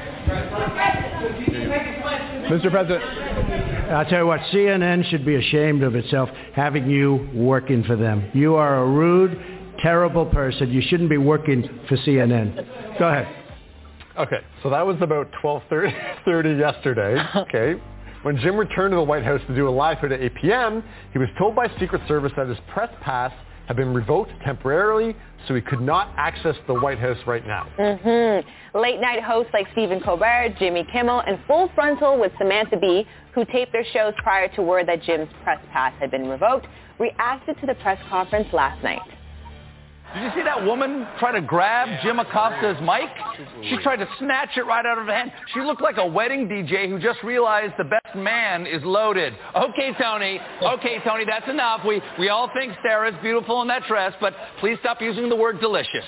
Mister President. I'll tell you what, C N N should be ashamed of itself having you working for them. You are a rude, terrible person. You shouldn't be working for C N N. Go ahead. Okay, so that was about twelve thirty yesterday. Okay. When Jim returned to the White House to do a live feed at eight p.m., he was told by Secret Service that his press pass had been revoked temporarily, so he could not access the White House right now. Mm-hmm. Late-night hosts like Stephen Colbert, Jimmy Kimmel, and Full Frontal with Samantha Bee, who taped their shows prior to word that Jim's press pass had been revoked, reacted to the press conference last night. Did you see that woman try to grab Jim Acosta's mic? She tried to snatch it right out of her hand. She looked like a wedding D J who just realized the best man is loaded. Okay, Tony. Okay, Tony, that's enough. We, we all think Sarah's beautiful in that dress, but please stop using the word delicious.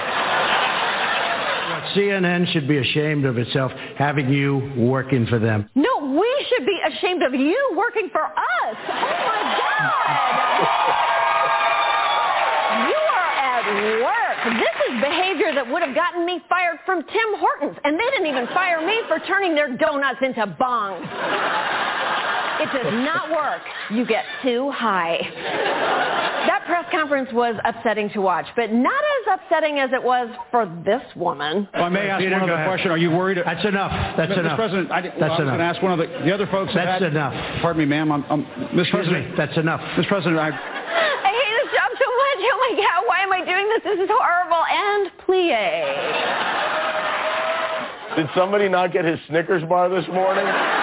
C N N should be ashamed of itself having you working for them. No, we should be ashamed of you working for us. Oh, my God. You are at work. This is behavior that would have gotten me fired from Tim Hortons, and they didn't even fire me for turning their donuts into bongs. It does not work. You get too high. That press conference was upsetting to watch, but not as upsetting as it was for this woman. Well, I may ask Peter, one other question. Are you worried? That's enough. That's Mister enough. President, I, well, that's I was enough. going to ask one of the, the other folks. That's had, enough. Pardon me, ma'am. I'm, I'm, Mister President, me. That's enough. Mister President, I... I hate this job so much. Oh, my God. Why am I doing this? This is horrible. And plie. Did somebody not get his Snickers bar this morning?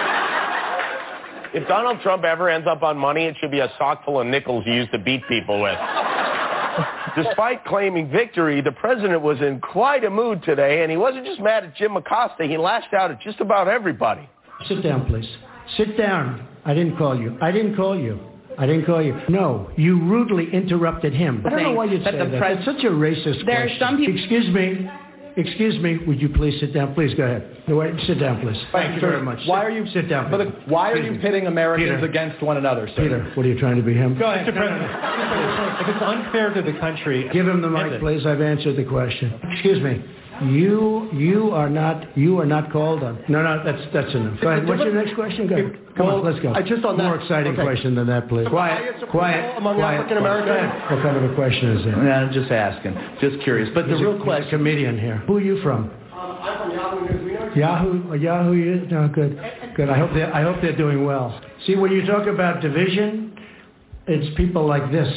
If Donald Trump ever ends up on money, it should be a sock full of nickels he used to beat people with. Despite claiming victory, the president was in quite a mood today, and he wasn't just mad at Jim Acosta. He lashed out at just about everybody. Sit down, please. Sit down. I didn't call you. I didn't call you. I didn't call you. No, you rudely interrupted him. I don't know why you'd say that. That's such a racist There question. are some people... Excuse me. Excuse me. Would you please sit down? Please go ahead. No, wait, sit down, please. Thank you very much. Why are you sit down? But Please. why are Excuse you me. pitting Americans Peter. against one another, sir? Peter, what are you trying to be him? Go ahead. Mister President. If it's unfair to the country, Give him the end mic, it. please. I've answered the question. Excuse me. You you are not you are not called on. No, no, that's that's enough. Go ahead. What's your next question? Go ahead. Come well, on, let's go. I just on More that- exciting okay. question than that, please. The Quiet, highest approval quiet, among quiet. African Americans? Go ahead. What kind of a question is that? Yeah, I'm just asking. Just curious. But He's the a- real he's question... a comedian here. Who are you from? Um, I'm from Yahoo News. We know Yahoo, Yahoo, you? No, good, good. I hope they, I hope they're doing well. See, when you talk about division, it's people like this.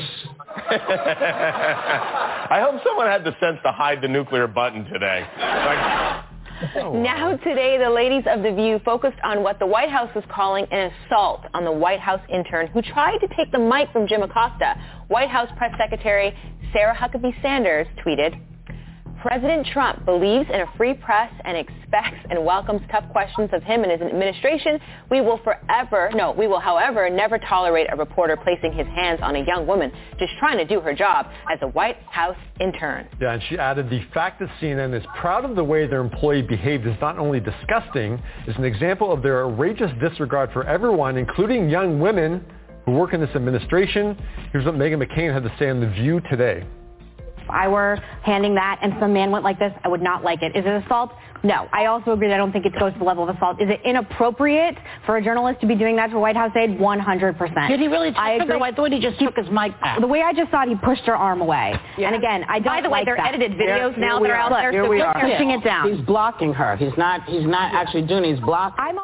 I hope someone had the sense to hide the nuclear button today. Like, Now today, the ladies of The View focused on what the White House was calling an assault on the White House intern who tried to take the mic from Jim Acosta. White House Press Secretary Sarah Huckabee Sanders tweeted, President Trump believes in a free press and expects and welcomes tough questions of him and his administration. We will forever, no, we will, however, never tolerate a reporter placing his hands on a young woman just trying to do her job as a White House intern. Yeah, and she added, the fact that C N N is proud of the way their employee behaved is not only disgusting, it's an example of their outrageous disregard for everyone, including young women who work in this administration. Here's what Meghan McCain had to say on The View today. If I were handing that and some man went like this, I would not like it. Is it assault? No. I also agree that I don't think it goes to the level of assault. Is it inappropriate for a journalist to be doing that to a White House aide? one hundred percent. Did he really I touch her, agree. though? I thought he just took his mic back. The way I just thought he pushed her arm away. Yeah. And again, I don't By the way, like they're that. edited videos Here- now here that are we out are. there. Here so we click are. pushing it down. He's blocking her. He's not. He's not actually doing it. He's blocking. I'm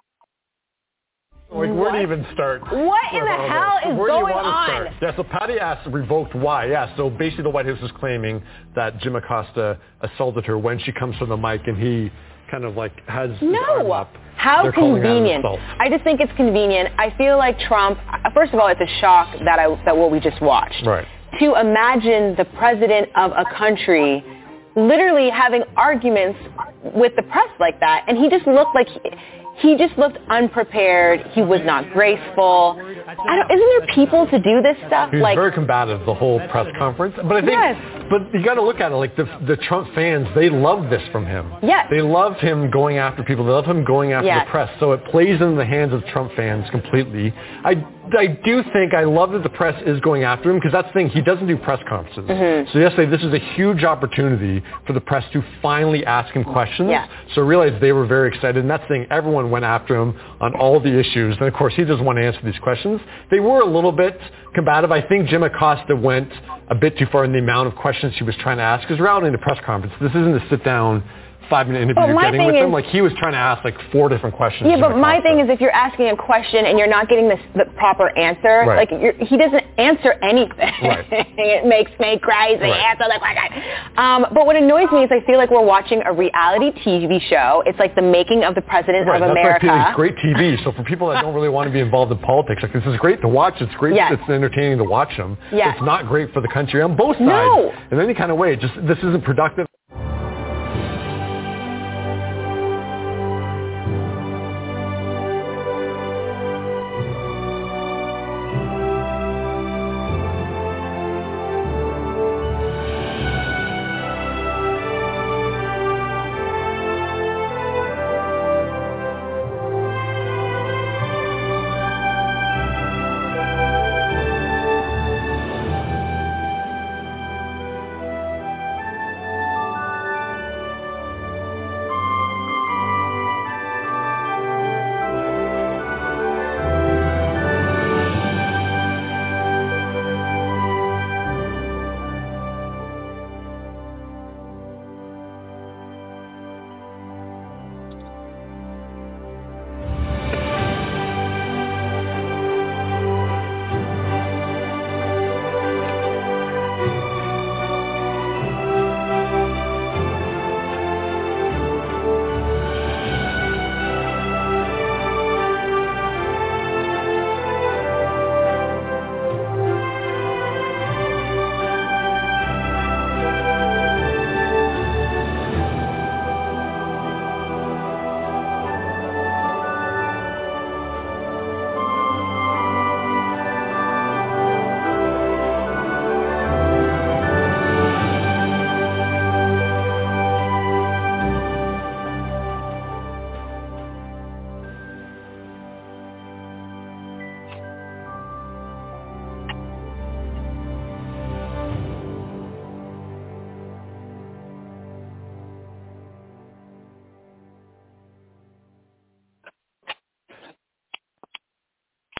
Like, where do you even start? What in the hell is Where do you going want to on? start? Yeah, so Patty asked, revoked why? Yeah, so basically the White House is claiming that Jim Acosta assaulted her when she comes from the mic and he kind of like has his arm No. up. How They're calling that an convenient. assault. I just think it's convenient. I feel like Trump, first of all, it's a shock that I that what we just watched. Right. To imagine the president of a country literally having arguments with the press like that, and he just looked like he, he just looked unprepared. He was not graceful. I don't, isn't there people to do this stuff? He was like very combative the whole press conference. But I think, Yes. but you got to look at it like the the Trump fans, they love this from him. Yes. They love him going after people. They love him going after Yes. the press. So it plays in the hands of Trump fans completely. I, I do think, I love that the press is going after him because that's the thing, he doesn't do press conferences. Mhm. So yesterday, this is a huge opportunity for the press to finally ask him questions. Yeah. So I realized they were very excited. And that's the thing, everyone went after him on all the issues. And of course, he doesn't want to answer these questions. They were a little bit combative. I think Jim Acosta went a bit too far in the amount of questions he was trying to ask. Because we're out in a press conference. This isn't a sit-down five-minute interview But you're my getting thing with is- him. Like, he was trying to ask like four different questions. Yeah, Jim but my Acosta. thing is if you're asking a question and you're not getting the, the proper answer, Right. like you're, he doesn't answer anything. Right. It makes me crazy. Right. Answer the question. Um, but what annoys me is I feel like we're watching a reality T V show. It's like the making of the president Right, of that's America. why it's great T V. So for people that don't really want to be involved in politics, like this is great to watch. It's great. Yes. It's entertaining to watch them. Yes. It's not great for the country on both sides No. in any kind of way. Just this isn't productive.